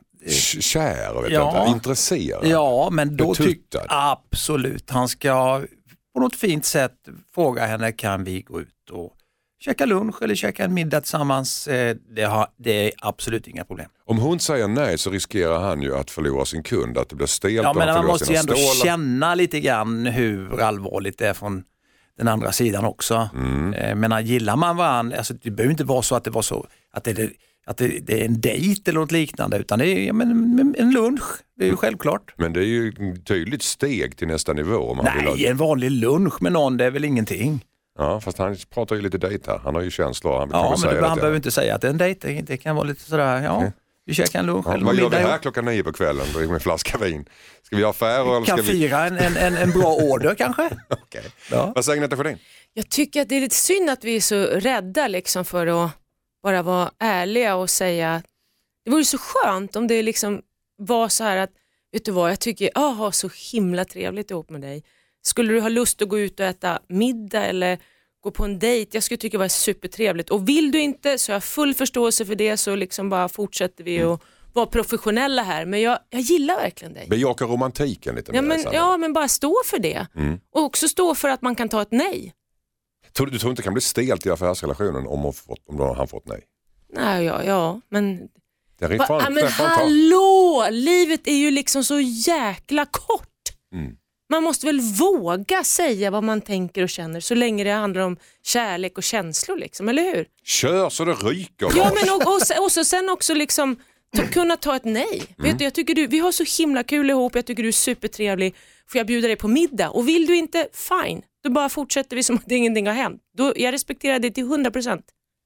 B: Kär, vet ja, jag inte. Intresserad.
C: Ja, men då tycker absolut. Han ska på något fint sätt fråga henne, kan vi gå ut och käka lunch eller käka en middag tillsammans? Det, har, det är absolut inga problem.
B: Om hon säger nej så riskerar han ju att förlora sin kund, att det blir stelt.
C: Ja, men man måste ju ändå stålar. Känna lite grann hur allvarligt det är från den andra sidan också. Mm. Men gillar man varandra, alltså det behöver inte vara så att det var så att det är att det, det är en dejt eller något liknande, utan det är ja, men, en lunch, det är ju självklart.
B: Men det är ju ett tydligt steg till nästa nivå. Om man
C: nej, vill ha... en vanlig lunch med någon, det är väl ingenting.
B: Ja, fast han pratar ju lite dejt här. Han har ju känslor. Han
C: ja, men
B: säga
C: det, han behöver inte säga att det är en dejt. Det kan vara lite sådär, ja, okay. Vi käkar en lunch.
B: Ja,
C: eller
B: vad gör vi här
C: ihop.
B: klockan nio på kvällen med en flaska vin? Ska vi ha affärer? Eller
C: kan
B: ska
C: fira
B: vi...
C: en, en, en bra order kanske.
B: Okay. Ja. Vad säger Agneta Sjödin?
F: Jag tycker att det är lite synd att vi är så rädda liksom för att bara vara ärliga och säga. Det vore så skönt om det liksom var så här att, vet du vad, jag tycker jag har så himla trevligt ihop med dig. Skulle du ha lust att gå ut och äta middag eller gå på en dejt? Jag skulle tycka det var supertrevligt. Och vill du inte så har jag full förståelse för det, så liksom bara fortsätter vi mm. att vara professionella här. Men jag, jag gillar verkligen dig.
B: Bejaka romantiken lite
F: ja,
B: mer.
F: Men, ja, men bara stå för det. Mm. Och också stå för att man kan ta ett nej.
B: Tror du, du tror inte det kan bli stelt i affärsrelationen om, hon fått, om han fått nej?
F: Nej, ja, ja, men...
B: Det är
F: Va,
B: fan,
F: ja, men
B: det är fan ta.
F: hallå! Livet är ju liksom så jäkla kort.
B: Mm.
F: Man måste väl våga säga vad man tänker och känner så länge det handlar om kärlek och känslor, liksom, eller hur?
B: Kör så det ryker.
F: Ja, men och, och, och så sen också liksom ta, kunna ta ett nej.
B: Mm.
F: Vet du, jag tycker du, vi har så himla kul ihop, jag tycker du är supertrevlig. Får jag bjuda dig på middag? Och vill du inte, fine. Då bara fortsätter vi som att ingenting har hänt. Då, jag respekterar det till hundra procent.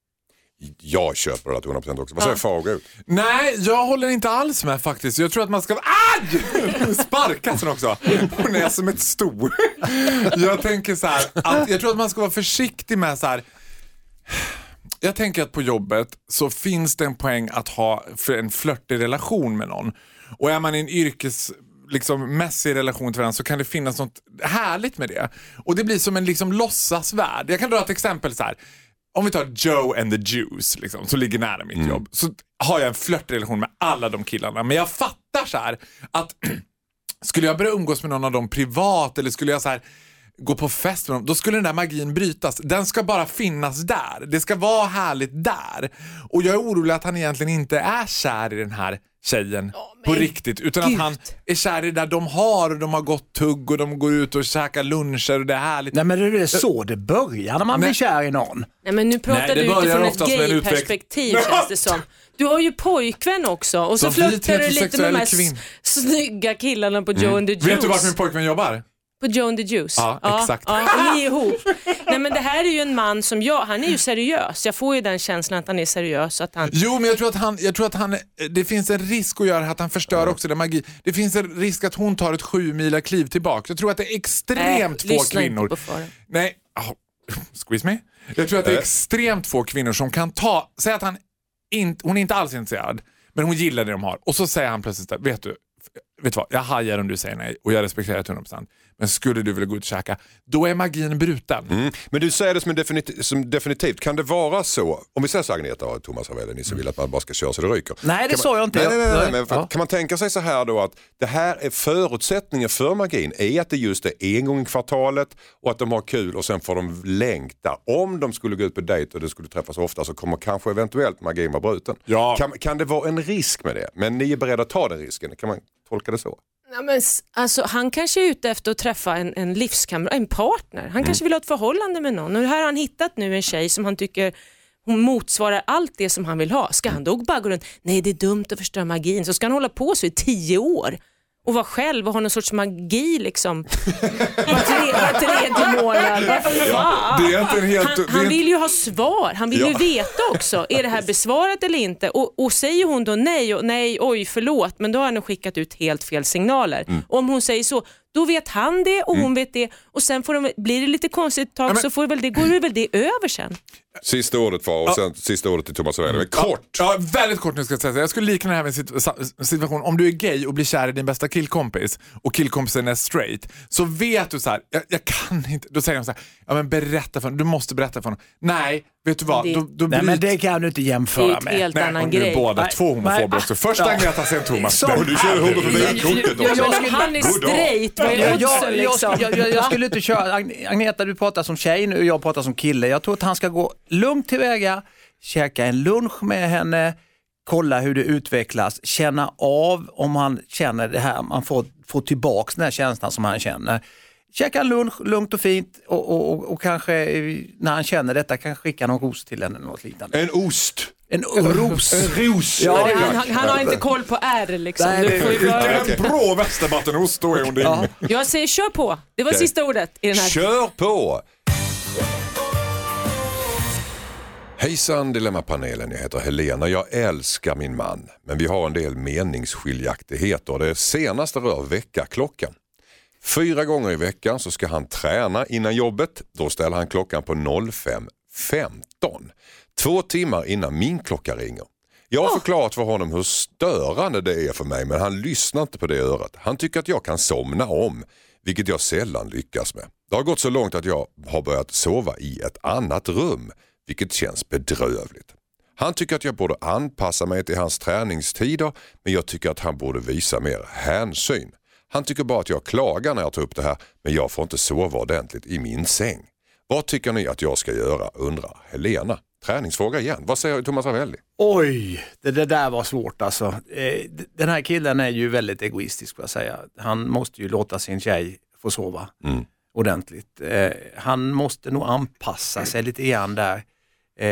B: Jag köper det till hundra procent också. Vad säger Fager ut?
D: Nej, jag håller inte alls med faktiskt. Jag tror att man ska... Aj! Sparka sen också. Hon är som ett stor. Jag tänker så här, att jag tror att man ska vara försiktig med så här... Jag tänker att på jobbet så finns det en poäng att ha för en flörtig relation med någon. Och är man i en yrkes... liksom mässig relation till varandra så kan det finnas något härligt med det. Och det blir som en liksom låtsasvärld. Jag kan dra ett exempel så här. Om vi tar Joe and the Juice liksom, som ligger nära mitt mm. jobb, så har jag en flörtrelation med alla de killarna. Men jag fattar så här att skulle jag börja umgås med någon av dem privat eller skulle jag så här gå på fest med dem, då skulle den där magin brytas. Den ska bara finnas där. Det ska vara härligt där. Och jag är orolig att han egentligen inte är kär i den här tjejen oh, på riktigt, utan Gud. Att han är kär i det där de har och de har gått tugg och de går ut och käkar luncher och det är härligt.
C: Nej, men det är så det börjar när man Nej. blir kär i någon.
F: Nej, men nu pratar Nej, du utifrån ett gay-perspektiv känns det som. Du har ju pojkvän också och så, så flörtar du lite med de här kvinn. snygga killarna på Joe mm. and the Juice.
D: Vet du vart min pojkvän jobbar?
F: På Joe and the Juice.
D: Ja, ja exakt.
F: Ja, och ni är ihop. Nej, men det här är ju en man som jag, han är ju seriös. Jag får ju den känslan att han är seriös. Att han...
D: Jo, men jag tror att han, jag tror att han, det finns en risk att göra att han förstör också den magi. Det finns en risk att hon tar ett sju mila kliv tillbaka. Jag tror att det är extremt äh, få kvinnor. Inte på Nej, oh, squeeze me. Jag tror att det är extremt få kvinnor som kan ta, säga att han inte, hon är inte alls intresserad, men hon gillar det de har. Och så säger han plötsligt, vet du, vet du vad, jag hajar om du säger nej och jag respekterar det till hundra procent. Men skulle du vilja gå ut och käka, då är magin bruten.
B: Mm. Men du säger det som, definitivt, som definitivt. Kan det vara så, om vi säger så Agneta och Thomas Ravelli, ni som vill att man bara ska köra så det ryker.
C: Nej, det sa jag inte.
B: Nej, nej, nej, nej. Men för, ja. Kan man tänka sig så här då att det här är förutsättningen för magin är att det just är en gång i kvartalet och att de har kul och sen får de längta. Om de skulle gå ut på dejt och det skulle träffas ofta så kommer kanske eventuellt magin vara bruten.
D: Ja.
B: Kan, kan det vara en risk med det? Men ni är beredda att ta den risken, kan man tolka det så?
F: Ja, men, alltså, han kanske är ute efter att träffa en, en livskamrat, en partner. Han mm. kanske vill ha ett förhållande med någon. Och här har han hittat nu en tjej som han tycker hon motsvarar allt det som han vill ha. Ska han då bara gå runt, nej det är dumt att förstöra magin. Så ska han hålla på så i tio år och vara själv och ha någon sorts magi liksom. Var tre, var tredje månad.
D: Ja, det är inte en helt,
F: han, han vill ju ha svar. Han vill ja. ju veta också. Är det här besvarat eller inte? Och, och säger hon då nej och nej, oj förlåt. Men då har han skickat ut helt fel signaler. Mm. Om hon säger så, då vet han det och hon mm. vet det. Och sen får de, blir det lite konstigt tag ja, men... så får väl det, går det väl det över sen.
B: Sista ordet var och
D: ja.
B: sen sista ordet till Thomas Ravelli. Kort.
D: Ja, ja, väldigt kort nu ska jag säga. Jag skulle likna det här med en situation. Om du är gay och blir kär i din bästa killkompis och killkompisen är straight, så vet du så här, jag, jag kan inte, då säger de så här, ja men berätta för honom, du måste berätta för honom. Nej, vet du vad?
C: Det,
D: då, då
C: nej
D: blir...
C: men det kan du inte jämföra med.
F: Det är helt
C: nej,
F: annan grej.
D: Båda
C: nej,
D: två homofober också. Först ja. Agneta, sen Thomas.
B: Så, du kör honom förbi kortet också.
F: Om han är straight, vad är oddsen liksom?
C: Jag, jag, jag skulle inte köra, Agneta du pratar som tjej nu och jag pratar som kille. Jag tror att han ska gå lugnt tillväga, käka en lunch med henne, kolla hur det utvecklas, känna av om han känner det här, man får, får tillbaka den här känslan som han känner. Käka en lunch, lugnt och fint och, och, och, och kanske när han känner detta kan skicka någon ros till henne eller något liknande.
B: En ost.
C: En ros.
B: En ros.
F: Ja, han, han, han har inte koll på R liksom.
C: Nej,
F: du får ju
D: bara... En bra västerbottenost, då är hon din. Ja.
F: Jag säger kör på. Det var okay. Sista ordet i den här.
B: Kör på! Hejsan Dilemmapanelen, jag heter Helena. Jag älskar min man, men vi har en del meningsskiljaktigheter. Det senaste rör veckaklockan. Fyra gånger i veckan så ska han träna innan jobbet. Då ställer han klockan på fem femton. Två timmar innan min klocka ringer. Jag har oh. förklarat för honom hur störande det är för mig, men han lyssnar inte på det örat. Han tycker att jag kan somna om, vilket jag sällan lyckas med. Det har gått så långt att jag har börjat sova i ett annat rum, vilket känns bedrövligt. Han tycker att jag borde anpassa mig till hans träningstider, men jag tycker att han borde visa mer hänsyn. Han tycker bara att jag klagar när jag tar upp det här, men jag får inte sova ordentligt i min säng. Vad tycker ni att jag ska göra, undrar Helena. Träningsfråga igen. Vad säger Thomas Ravelli?
C: Oj, det, det där var svårt alltså. Eh, den här killen är ju väldigt egoistisk, vad jag säga. Han måste ju låta sin tjej få sova
B: Mm.
C: ordentligt. Eh, han måste nog anpassa sig lite grann där. Eh,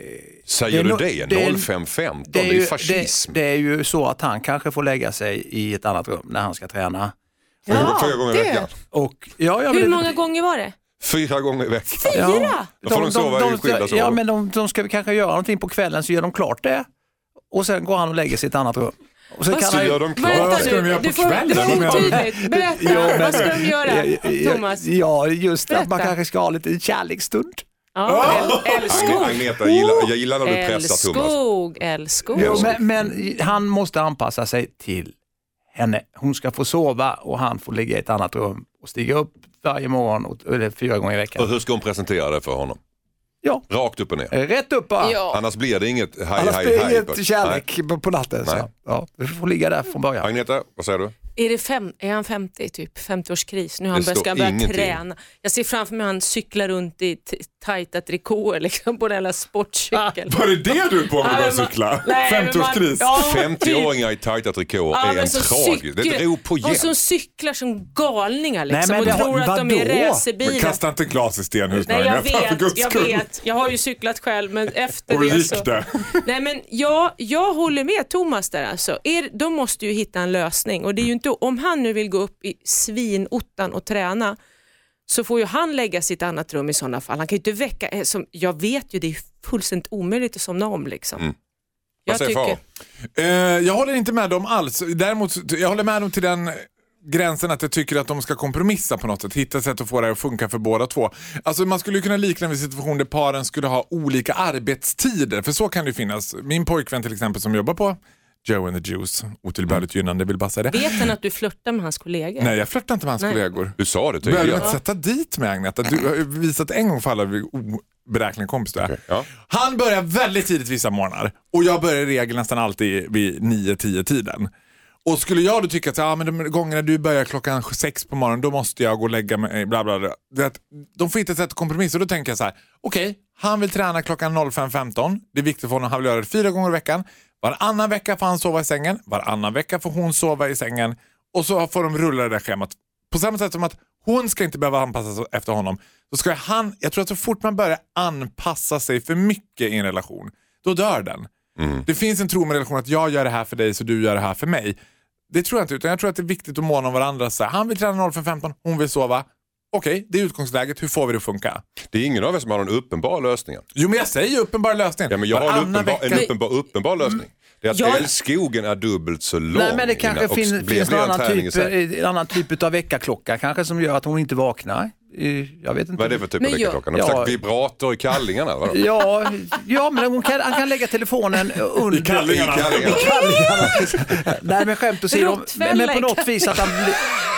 B: Säger
C: det
B: du
C: no-
B: det?
C: det är-
B: noll fem femton,
C: det
B: det
C: är
B: är ju
C: ju
B: fascism.
C: Det, det är ju så att han kanske får lägga sig i ett annat rum när han ska träna.
B: Fyra,
F: Ja,
B: fyra gånger i
F: det.
B: veckan.
C: Och, ja, ja, men
F: Hur
C: det-
F: många gånger var det?
B: Fyra gånger i veckan.
F: Fyra?
B: Då får de sova i skilda sovrum.
C: Ja, men de, de ska kanske göra någonting på kvällen, så gör de klart det. Och sen går han och lägger sig i ett annat rum. Och sen
F: Vad
C: kan
B: Så
C: han,
B: gör de klart.
D: Vad
F: Vänta
D: ska de
F: nu,
D: göra på
F: du får,
D: kvällen?
F: det var
D: De är-
F: otydligt. Berätta,
C: Ja, men-
F: vad ska de göra, Thomas?
C: Ja, just att man
F: Berätta.
C: kanske ska ha lite kärleksstund.
F: Ja, äl- älskog.
B: Agneta, jag gillar, jag gillar när du pressar Thomas.
F: Älskog, älskog.
C: Jo, men, men han måste anpassa sig till henne. Hon ska få sova och han får ligga i ett annat rum och stiga upp varje morgon, och, eller fyra gånger i
B: Och
C: veckan.
B: hur ska hon presentera det för honom?
C: Ja,
B: Rakt upp och ner.
C: rätt upp bara.
F: Ja.
B: Annars blir det inget hej,
C: Annars
B: hej,
C: blir det
B: hej.
C: inget kärlek på, på natten.
B: Nej.
C: Så. Ja, du får ligga där från början.
B: Agneta, vad säger du?
F: Är, det fem, är han femtio, typ femtioårskris? Nu har han
B: Det
F: börjat, ska
B: står
F: han börja
B: ingenting.
F: träna. Jag ser framför mig han cyklar runt i t- tajta trikåer liksom, på den jävla sportcykeln.
D: Var det det du är på om du
F: Ja,
D: börjar
F: men man-
D: cykla?
F: Nej, men man-
D: femtioårskris.
F: ja,
B: femtioåringar i tajta trikåer
F: Ja,
B: är
F: men
B: en
F: som
B: tragisk. Det
F: cykel-
B: beror på
F: Och
B: jämt.
F: som cyklar som galningar liksom,
C: Nej, men
F: och
C: det-
F: tror att de är
C: vadå?
D: Men
F: racerbilar.
D: kasta inte glas i stenhus.
F: Nej, jag
D: Agneta, för
F: vet,
D: guds
F: jag
D: skull.
F: vet. Jag har ju cyklat själv, men efter
D: Och
F: det
D: gick
F: så...
D: det?
F: Nej, men jag, jag håller med Thomas där alltså. Er, de måste ju hitta en lösning, och det är ju inte, om han nu vill gå upp i svinottan och träna, så får ju han lägga sitt annat rum i sådana fall. Han kan ju inte väcka, eh, som, jag vet ju, det är fullständigt omöjligt att somna om liksom.
B: Mm.
F: Jag
B: Vad säger
F: tycker,
B: far?
D: Eh, jag håller inte med dem alls. Däremot, jag håller med dem till den gränsen att jag tycker att de ska kompromissa på något sätt. Hitta sätt att få det att funka för båda två. Alltså man skulle ju kunna likna vid en situation där paren skulle ha olika arbetstider. För så kan det finnas. Min pojkvän till exempel som jobbar på Joe and the Juice, otillbörligt gynnande, vill bara säga det.
F: vet han att du flörtar med hans kollegor?
D: Nej, jag flörtar inte med hans
F: Nej.
D: kollegor.
B: Du sa det
D: Behöver
B: tydligt.
D: du inte sätta dit mig, Agneta? Du har ju visat en gång för alla hur oberäknelig kompis du är.
B: Okej, ja.
D: Han börjar väldigt tidigt vissa morgnar och jag börjar i regel nästan alltid vid nio tio tiden. Och skulle jag då tycka att ja, men de gångerna du börjar klockan sex på morgonen, då måste jag gå och lägga mig, bla bla bla. Det att de får inte ett sätt att kompromissa, och då tänker jag så här: okej, okay, han vill träna klockan fem femton. Det är viktigt för honom, han vill göra det fyra gånger i veckan. Varannan vecka får han sova i sängen, varannan vecka får hon sova i sängen, och så får de rulla det där schemat. På samma sätt som att hon ska inte behöva anpassa sig efter honom, så ska han, jag tror att så fort man börjar anpassa sig för mycket i en relation, då dör den.
B: Mm.
D: Det finns en tro med relation att jag gör det här för dig så du gör det här för mig. Det tror jag inte, utan jag tror att det är viktigt att måna om varandra. Så här, han vill träna fem femton, hon vill sova. Okej, okay, det är utgångsläget. Hur får vi det att funka?
B: Det är ingen av er som har någon uppenbar lösning.
D: Jo, men jag säger uppenbar lösning.
B: Ja, men jag har en
D: Varannan
B: uppenbar, en
D: vecka-
B: uppenbar, uppenbar lösning. Det är att
F: Jag-
B: älskogen är dubbelt så lång.
C: Nej, men det kanske
B: innan- och
C: fin,
B: blir-
C: finns
B: blir
C: någon
B: en
C: annan
B: träning i
C: typ,
B: sig.
C: en annan typ av väckarklocka kanske som gör att hon inte vaknar. Eh, Jag vet inte.
B: Vad är det för typ
F: Men
B: av
F: jag-
B: väckarklocka? Någon
C: Ja.
B: slags vibrator i kallingarna? Vadå?
C: Ja, ja, men hon kan, han kan lägga telefonen under...
D: I kallingarna.
B: I kallingarna.
C: kallingarna. Nej, men skämt åsido. Men,
F: Råttfälla
C: men på
F: i
C: något vis att han blir...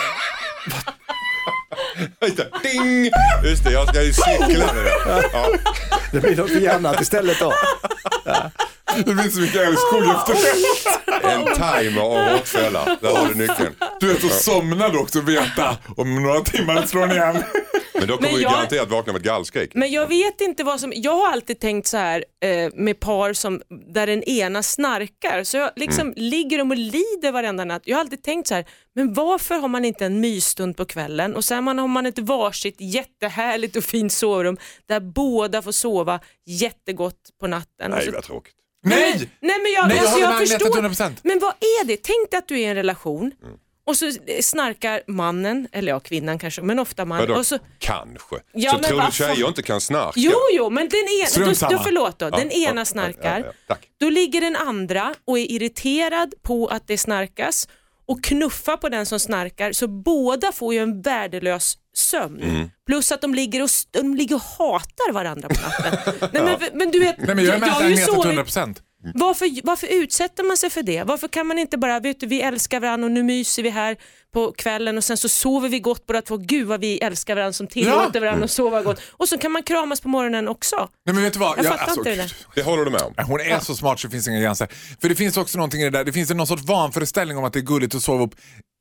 B: Ding! Just det, jag ska ju cykla nu. Ja.
C: Det blir något annat istället då.
D: Det finns så mycket älskog efter det.
B: En timer och råttfälla. Där har du nyckeln.
D: Du vet, att somna då också, veta om några timmar slår den igen.
B: Men då kommer
F: Men
B: du
F: jag-
B: garanterat vakna med ett gallskrik.
F: Men jag vet inte vad som, jag har alltid tänkt så här eh, med par som, där den ena snarkar, så jag liksom
B: Mm.
F: ligger de och lider varenda natt. Jag har alltid tänkt så här, men varför har man inte en mysstund på kvällen och sen man, har man ett varsitt jättehärligt och fint sovrum där båda får sova jättegott på natten. Och
B: Nej,
F: så,
B: vad tråkigt.
D: Nej!
F: nej men jag,
D: Nej, jag
F: alltså,
D: håller
F: jag
D: med Agneta till
F: förstår.
D: hundra procent.
F: Men vad är det? Tänk dig att du är i en relation och så snarkar mannen, eller ja, kvinnan kanske, men ofta mannen.
B: Vadå?
F: Och så,
B: Kanske.
F: Ja,
B: så
F: men
B: tror du
F: vad fan-
B: tjejer inte kan snarka?
F: jo, jo, men den ena,
D: Strunt
F: då,
D: samma.
F: då förlåt då, den
B: Ja,
F: ena
B: ja,
F: snarkar.
B: ja, ja, tack.
F: Då ligger den andra och är irriterad på att det snarkas och knuffar på den som snarkar, så båda får ju en värdelös sömn.
B: Mm.
F: Plus att de ligger och, de ligger och hatar varandra på natten. Nej, men, men du vet,
D: Nej, men jag är med
F: har
D: till
F: ju
D: Agneta till
F: sovit-
D: hundra procent.
F: varför, varför utsätter man sig för det? Varför kan man inte bara, vet du, vi älskar varandra och nu myser vi här på kvällen och sen så sover vi gott båda två. Gud vad vi älskar varandra som tillåter
D: Ja.
F: varandra att sova gott. Och så kan man kramas på morgonen också.
D: Nej, men vet du vad?
F: Jag fattar inte det
D: gud.
F: där.
B: Det håller du med om?
D: Hon är så smart så det finns inga gränser. För det finns också någonting i det där. Det finns en någon sorts vanföreställning om att det är gulligt att sova upp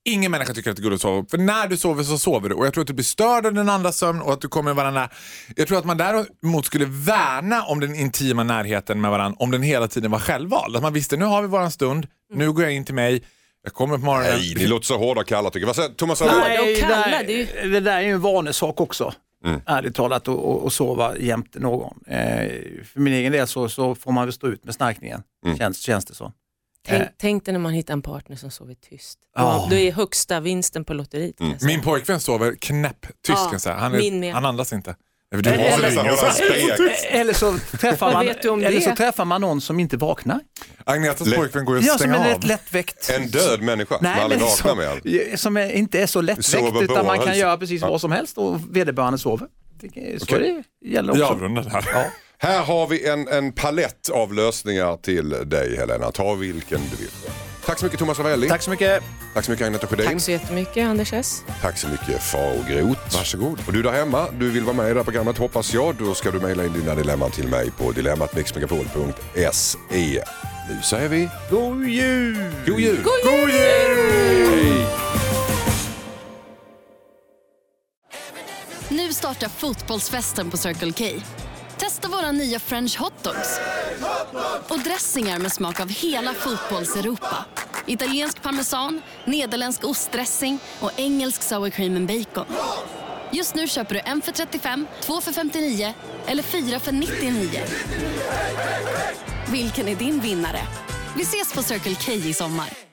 D: ingen människa tycker att det är gott att sova. För när du sover så sover du. Och jag tror att du blir störd av den andra sömn och att du kommer varandra. Jag tror att man däremot skulle värna om den intima närheten med varandra om den hela tiden var självvald. Att man visste, nu har vi våran stund, nu går jag in till mig, jag kommer på morgonen.
B: Nej, det låter så hårda och kalla tycker jag. Vad säger Thomas?
C: Nej,
F: de kalla,
C: det,
F: det är
C: där, det där är ju en vanesak också. Mm. Ärligt talat och, och sova jämte någon. Eh, för min egen del så, så får man väl stå ut med snarkningen. Mm. Känns, känns det så.
F: Tänk,
C: eh.
F: tänk dig när man hittar en partner som sover tyst.
C: Oh.
F: Då är högsta vinsten på lotteriet.
B: Mm.
D: Min pojkvän sover knäpp tyst kan jag säga. Han, är, han andas inte. Du
C: eller, eller så träffar man eller så träffar man någon som inte vaknar.
D: Agnetas
B: Lätt.
D: pojkvän går ju att
C: Ja,
D: stänga
C: som är
D: av.
C: rätt lättväckt.
B: En död människa
C: Nej,
B: som aldrig
C: men
B: vaknar
C: som,
B: med.
C: som är, inte är så lättväckt
B: Sover
C: utan
B: på
C: man kan
B: hals.
C: göra precis vad som helst och vederbörande sover. Det, så
B: Okej.
C: det gäller också.
D: Jag avrundar det här.
C: Ja.
B: Här har vi en, en palett av lösningar till dig Helena. Ta vilken du vill. Tack så mycket Thomas Ravelli.
C: Tack så mycket.
B: Tack så mycket Agneta Sjödin.
F: Tack så jättemycket Anders S.
B: Tack så mycket Faro Groth.
D: Varsågod.
B: Och du där hemma, du vill vara med i det här programmet hoppas jag. Då ska du mejla in dina dilemman till mig på dilemmat mix megapol punkt se. Nu säger vi
C: God jul!
B: god jul!
F: God jul!
B: God jul! Hej!
E: Nu startar fotbollsfesten på Circle K. Testa våra nya French hotdogs och dressingar med smak av hela fotbolls-Europa. Italiensk parmesan, nederländsk ostdressing och engelsk sour cream and bacon. Just nu köper du en för trettiofem, två för femtionio eller fyra för nittionio. Vilken är din vinnare? Vi ses på Circle K i sommar.